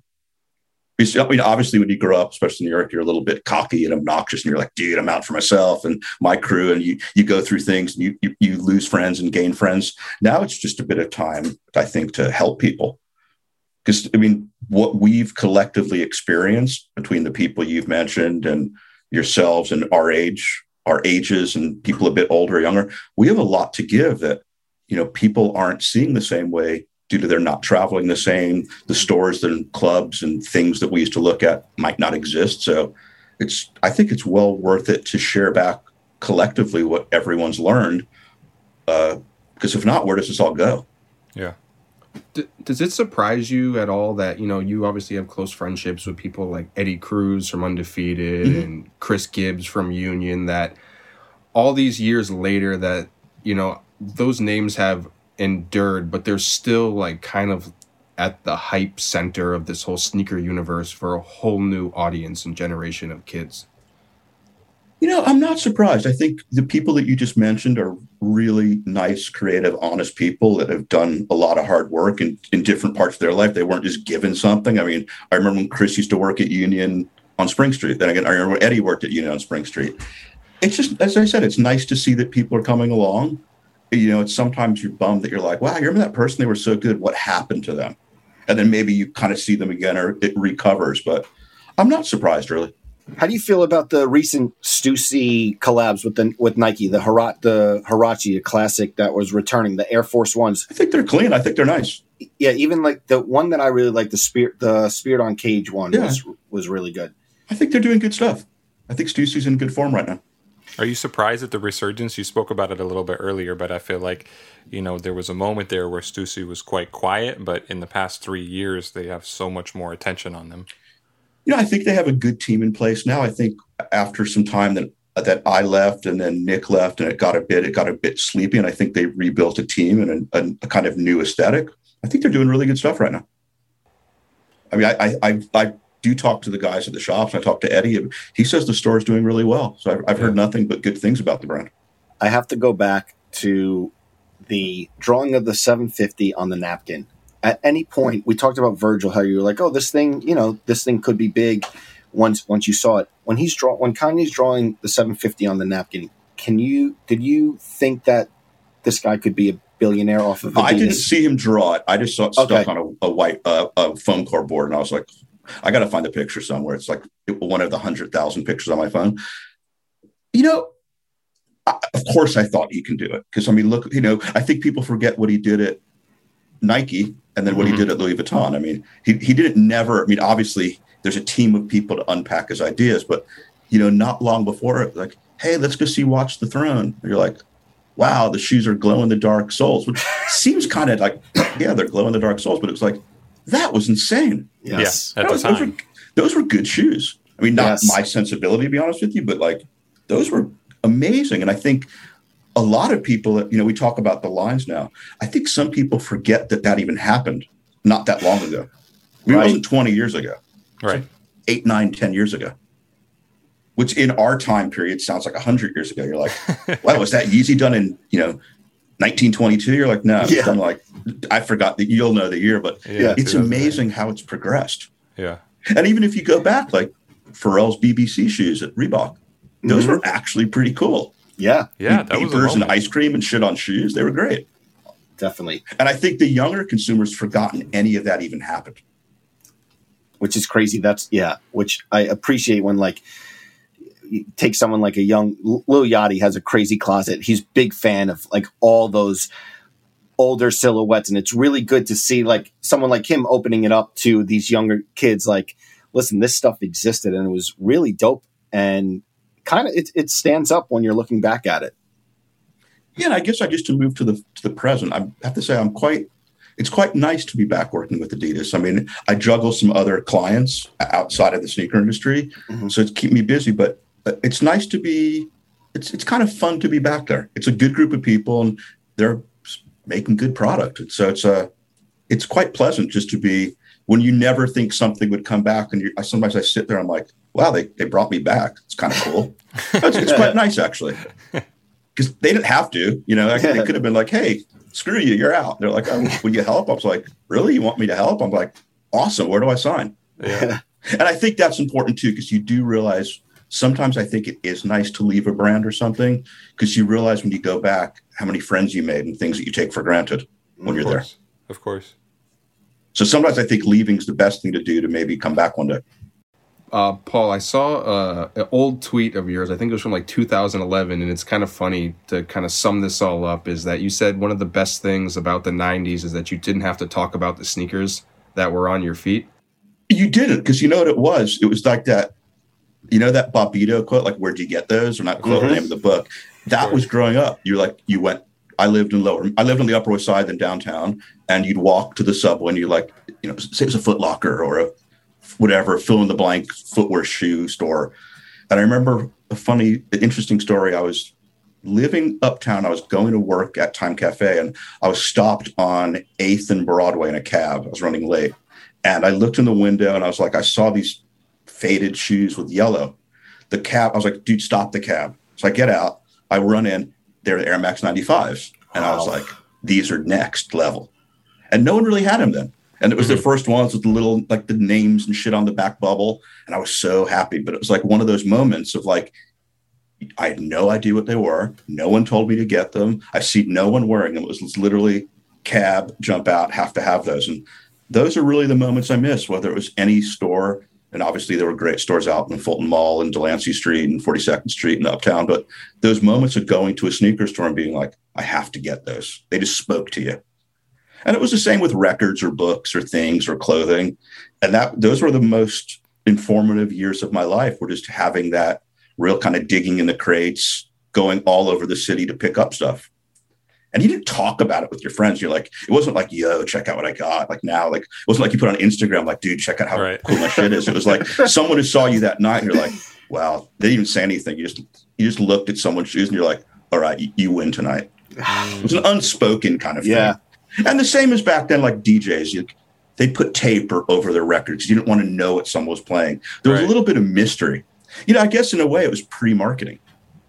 I mean, obviously, when you grow up, especially in New York, you're a little bit cocky and obnoxious, and you're like, dude, I'm out for myself and my crew. And you you go through things, and you, you you lose friends and gain friends. Now it's just a bit of time, I think, to help people. Because, I mean, what we've collectively experienced between the people you've mentioned and yourselves and our age, our ages, and people a bit older or younger, we have a lot to give that, you know, people aren't seeing the same way due to their not traveling the same. The stores and clubs and things that we used to look at might not exist. So it's, I think it's well worth it to share back collectively what everyone's learned. Uh, because if not, where does this all go? Yeah. D- does it surprise you at all that, you know, you obviously have close friendships with people like Eddie Cruz from Undefeated mm-hmm. and Chris Gibbs from Union, that all these years later that, you know, those names have endured, but they're still like kind of at the hype center of this whole sneaker universe for a whole new audience and generation of kids? You know, I'm not surprised. I think the people that you just mentioned are really nice, creative, honest people that have done a lot of hard work in, in different parts of their life. They weren't just given something. I mean, I remember when Chris used to work at Union on Spring Street. Then again, I remember when Eddie worked at Union on Spring Street. It's just, as I said, it's nice to see that people are coming along. You know, it's sometimes you're bummed that you're like, wow, you remember that person? They were so good. What happened to them? And then maybe you kind of see them again or it recovers. But I'm not surprised, really. How do you feel about the recent Stussy collabs with the with Nike, the Hirat, the Huarache, a classic that was returning, the Air Force Ones? I think they're clean. I think they're nice. Yeah, even like the one that I really like, the Spirit, the Spirit on Cage one yeah. was was really good. I think they're doing good stuff. I think Stussy's in good form right now. Are you surprised at the resurgence? You spoke about it a little bit earlier, but I feel like, you know, there was a moment there where Stussy was quite quiet, but in the past three years, they have so much more attention on them. You know, I think they have a good team in place now. I think after some time that that I left and then Nick left and it got a bit, it got a bit sleepy, and I think they rebuilt a team and a, a kind of new aesthetic. I think they're doing really good stuff right now. I mean, I I I, I do talk to the guys at the shops. I talk to Eddie. He says the store is doing really well. So I've, I've heard nothing but good things about the brand. I have to go back to the drawing of the seven fifty on the napkin. At any point, we talked about Virgil, how you were like, oh, this thing, you know, this thing could be big once once you saw it. When he's draw, when Kanye's drawing the seven fifty on the napkin, can you did you think that this guy could be a billionaire off of Adidas? I didn't see him draw it. I just saw it stuck okay. on a, a white uh, a foam core board, and I was like, I got to find the picture somewhere. It's like one of the hundred thousand pictures on my phone. You know, I, of course I thought he can do it. Because, I mean, look, you know, I think people forget what he did at Nike and then what mm-hmm. he did at Louis Vuitton. I mean, he, he didn't never, I mean, obviously there's a team of people to unpack his ideas, but, you know, not long before, like, hey, let's go see Watch the Throne. And you're like, wow, the shoes are glow-in-the-dark soles, which seems kind of like, yeah, they're glow-in-the-dark soles, but it was like, that was insane. Yes, yeah, at was, the time. Those were, those were good shoes. I mean, not yes. my sensibility, to be honest with you, but like, those were amazing. And I think a lot of people, you know, we talk about the lines now. I think some people forget that that even happened not that long ago. I mean, right. It wasn't twenty years ago. Right. Like eight, nine, ten years ago. Which in our time period sounds like one hundred years ago. You're like, wow, was that Yeezy done in, you know, nineteen twenty-two? You're like, no, yeah. it's done like, I forgot that you'll know the year, but yeah, it's amazing how it's progressed. Yeah. And even if you go back, like Pharrell's B B C shoes at Reebok, those mm-hmm. were actually pretty cool. Yeah. Yeah. That was Beepers and ice cream and shit on shoes. They were great. Definitely. And I think the younger consumers forgotten any of that even happened. Which is crazy. That's, yeah, which I appreciate when, like, you take someone like a young Lil Yachty has a crazy closet. He's a big fan of like all those older silhouettes. And it's really good to see like someone like him opening it up to these younger kids. Like, listen, this stuff existed and it was really dope. And kind of, it, it stands up when you're looking back at it. Yeah. And I guess I just to move to the, to the present, I have to say I'm quite, it's quite nice to be back working with Adidas. I mean, I juggle some other clients outside of the sneaker industry. Mm-hmm. So it's keep me busy, but it's nice to be, it's it's kind of fun to be back there. It's a good group of people and they're making good product. And so it's a, it's quite pleasant just to be, when you never think something would come back. And you, I, sometimes I sit there, I'm like, wow, they, they brought me back. It's kind of cool. it's, it's quite nice actually. Because they didn't have to, you know, they could have been like, hey, screw you, you're out. They're like, oh, will you help? I was like, really? You want me to help? I'm like, awesome. Where do I sign? Yeah. And I think that's important too, because you do realize sometimes I think it is nice to leave a brand or something because you realize when you go back how many friends you made and things that you take for granted when of you're course. there. Of course. So sometimes I think leaving is the best thing to do to maybe come back one day. Uh, Paul, I saw uh, an old tweet of yours. I think it was from like two thousand eleven, and it's kind of funny to kind of sum this all up. Is that you said one of the best things about the nineties is that you didn't have to talk about the sneakers that were on your feet? You didn't, because you know what it was? It was like that, you know, that Bobbito quote, like, where'd you get those? Or not quote mm-hmm. the name of the book. That was growing up. You're like, you went, I lived in lower, I lived on the Upper West Side than downtown, and you'd walk to the subway and you're like, you know, say it was a Foot Locker or a whatever, fill in the blank footwear shoe store. And I remember a funny, interesting story. I was living uptown. I was going to work at Time Cafe and I was stopped on eighth and Broadway in a cab. I was running late. And I looked in the window and I was like, I saw these faded shoes with yellow. The cab, I was like, dude, stop the cab. So I get out, I run in, they're the Air Max ninety-fives. And wow. I was like, these are next level. And no one really had them then. And it was mm-hmm. the first ones with the little, like the names and shit on the back bubble. And I was so happy. But it was like one of those moments of like, I had no idea what they were. No one told me to get them. I see no one wearing them. It was literally cab, jump out, have to have those. And those are really the moments I miss, whether it was any store. And obviously there were great stores out in Fulton Mall and Delancey Street and forty-second Street and Uptown. But those moments of going to a sneaker store and being like, I have to get those. They just spoke to you. And it was the same with records or books or things or clothing. And that those were the most informative years of my life, were just having that real kind of digging in the crates, going all over the city to pick up stuff. And you didn't talk about it with your friends. You're like, it wasn't like, yo, check out what I got. Like now, like, it wasn't like you put on Instagram, like, dude, check out how right. cool my shit is. It was like someone who saw you that night and you're like, wow, they didn't even say anything. You just, you just looked at someone's shoes and you're like, all right, you, you win tonight. It was an unspoken kind of yeah. thing. And the same as back then, like D Js, you, they put tape over their records. You didn't want to know what someone was playing. There was right. a little bit of mystery. You know, I guess in a way it was pre-marketing.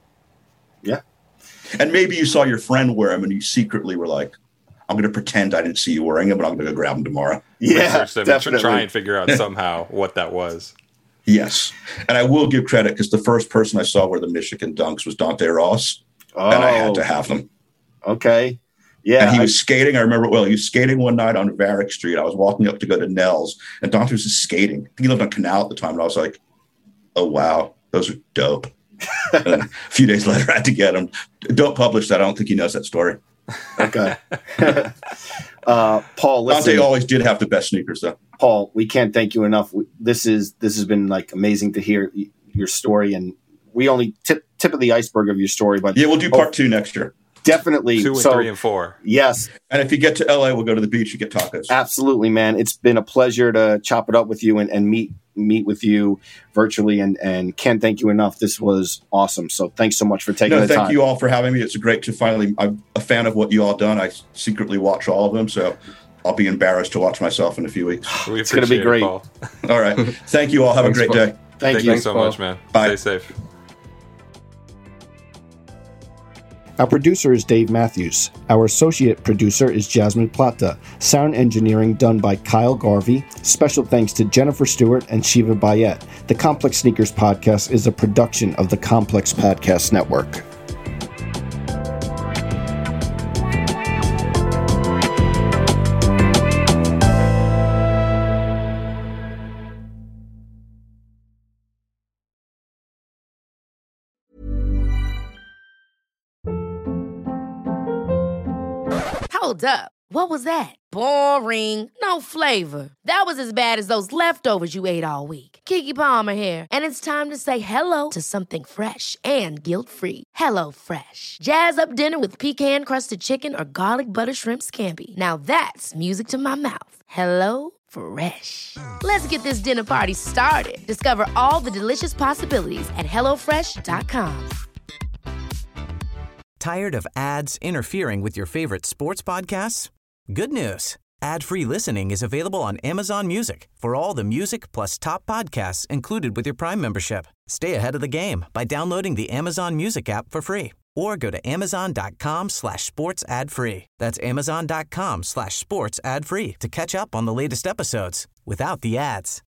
Yeah. And maybe you saw your friend wear them and you secretly were like, I'm going to pretend I didn't see you wearing them, but I'm going to go grab them tomorrow. Yeah, them definitely. Try and figure out somehow what that was. Yes. And I will give credit because the first person I saw wear the Michigan Dunks was Dante Ross. Oh. And I had to have them. Okay. Yeah. And he was I, skating. I remember, well, he was skating one night on Varick Street. I was walking up to go to Nell's and Dante was just skating. I think he lived on Canal at the time. And I was like, oh, wow, those are dope. And a few days later, I had to get him. Don't publish that. I don't think he knows that story. Okay. uh, Paul, listen. Dante always did have the best sneakers, though. Paul, we can't thank you enough. This is this has been like amazing to hear your story, and we only tip tip of the iceberg of your story. But yeah, we'll do part oh, two next year. Definitely. Two and so, three and four. Yes. And if you get to L A, we'll go to the beach and get tacos. Absolutely, man. It's been a pleasure to chop it up with you and, and meet meet with you virtually, and, and can't thank you enough. This was awesome. So thanks so much for taking no, the thank time. Thank you all for having me. It's great to finally, I'm a fan of what you all done. I secretly watch all of them. So I'll be embarrassed to watch myself in a few weeks. We it's going to be great. It, Paul. All right. Thank you all. Have Thanks, a great Paul. day. Thank, thank you. you so Paul. much, man. Bye. Stay safe. Our producer is Dave Matthews. Our associate producer is Jasmine Plata. Sound engineering done by Kyle Garvey. Special thanks to Jennifer Stewart and Shiva Bayet. The Complex Sneakers Podcast is a production of the Complex Podcast Network. Hold up. What was that? Boring. No flavor. That was as bad as those leftovers you ate all week. Keke Palmer here. And it's time to say hello to something fresh and guilt-free. Hello Fresh. Jazz up dinner with pecan-crusted chicken or garlic butter shrimp scampi. Now that's music to my mouth. Hello Fresh. Let's get this dinner party started. Discover all the delicious possibilities at hello fresh dot com. Tired of ads interfering with your favorite sports podcasts? Good news. Ad-free listening is available on Amazon Music for all the music plus top podcasts included with your Prime membership. Stay ahead of the game by downloading the Amazon Music app for free or go to amazon.com slash sports ad free. That's amazon.com slash sports ad free to catch up on the latest episodes without the ads.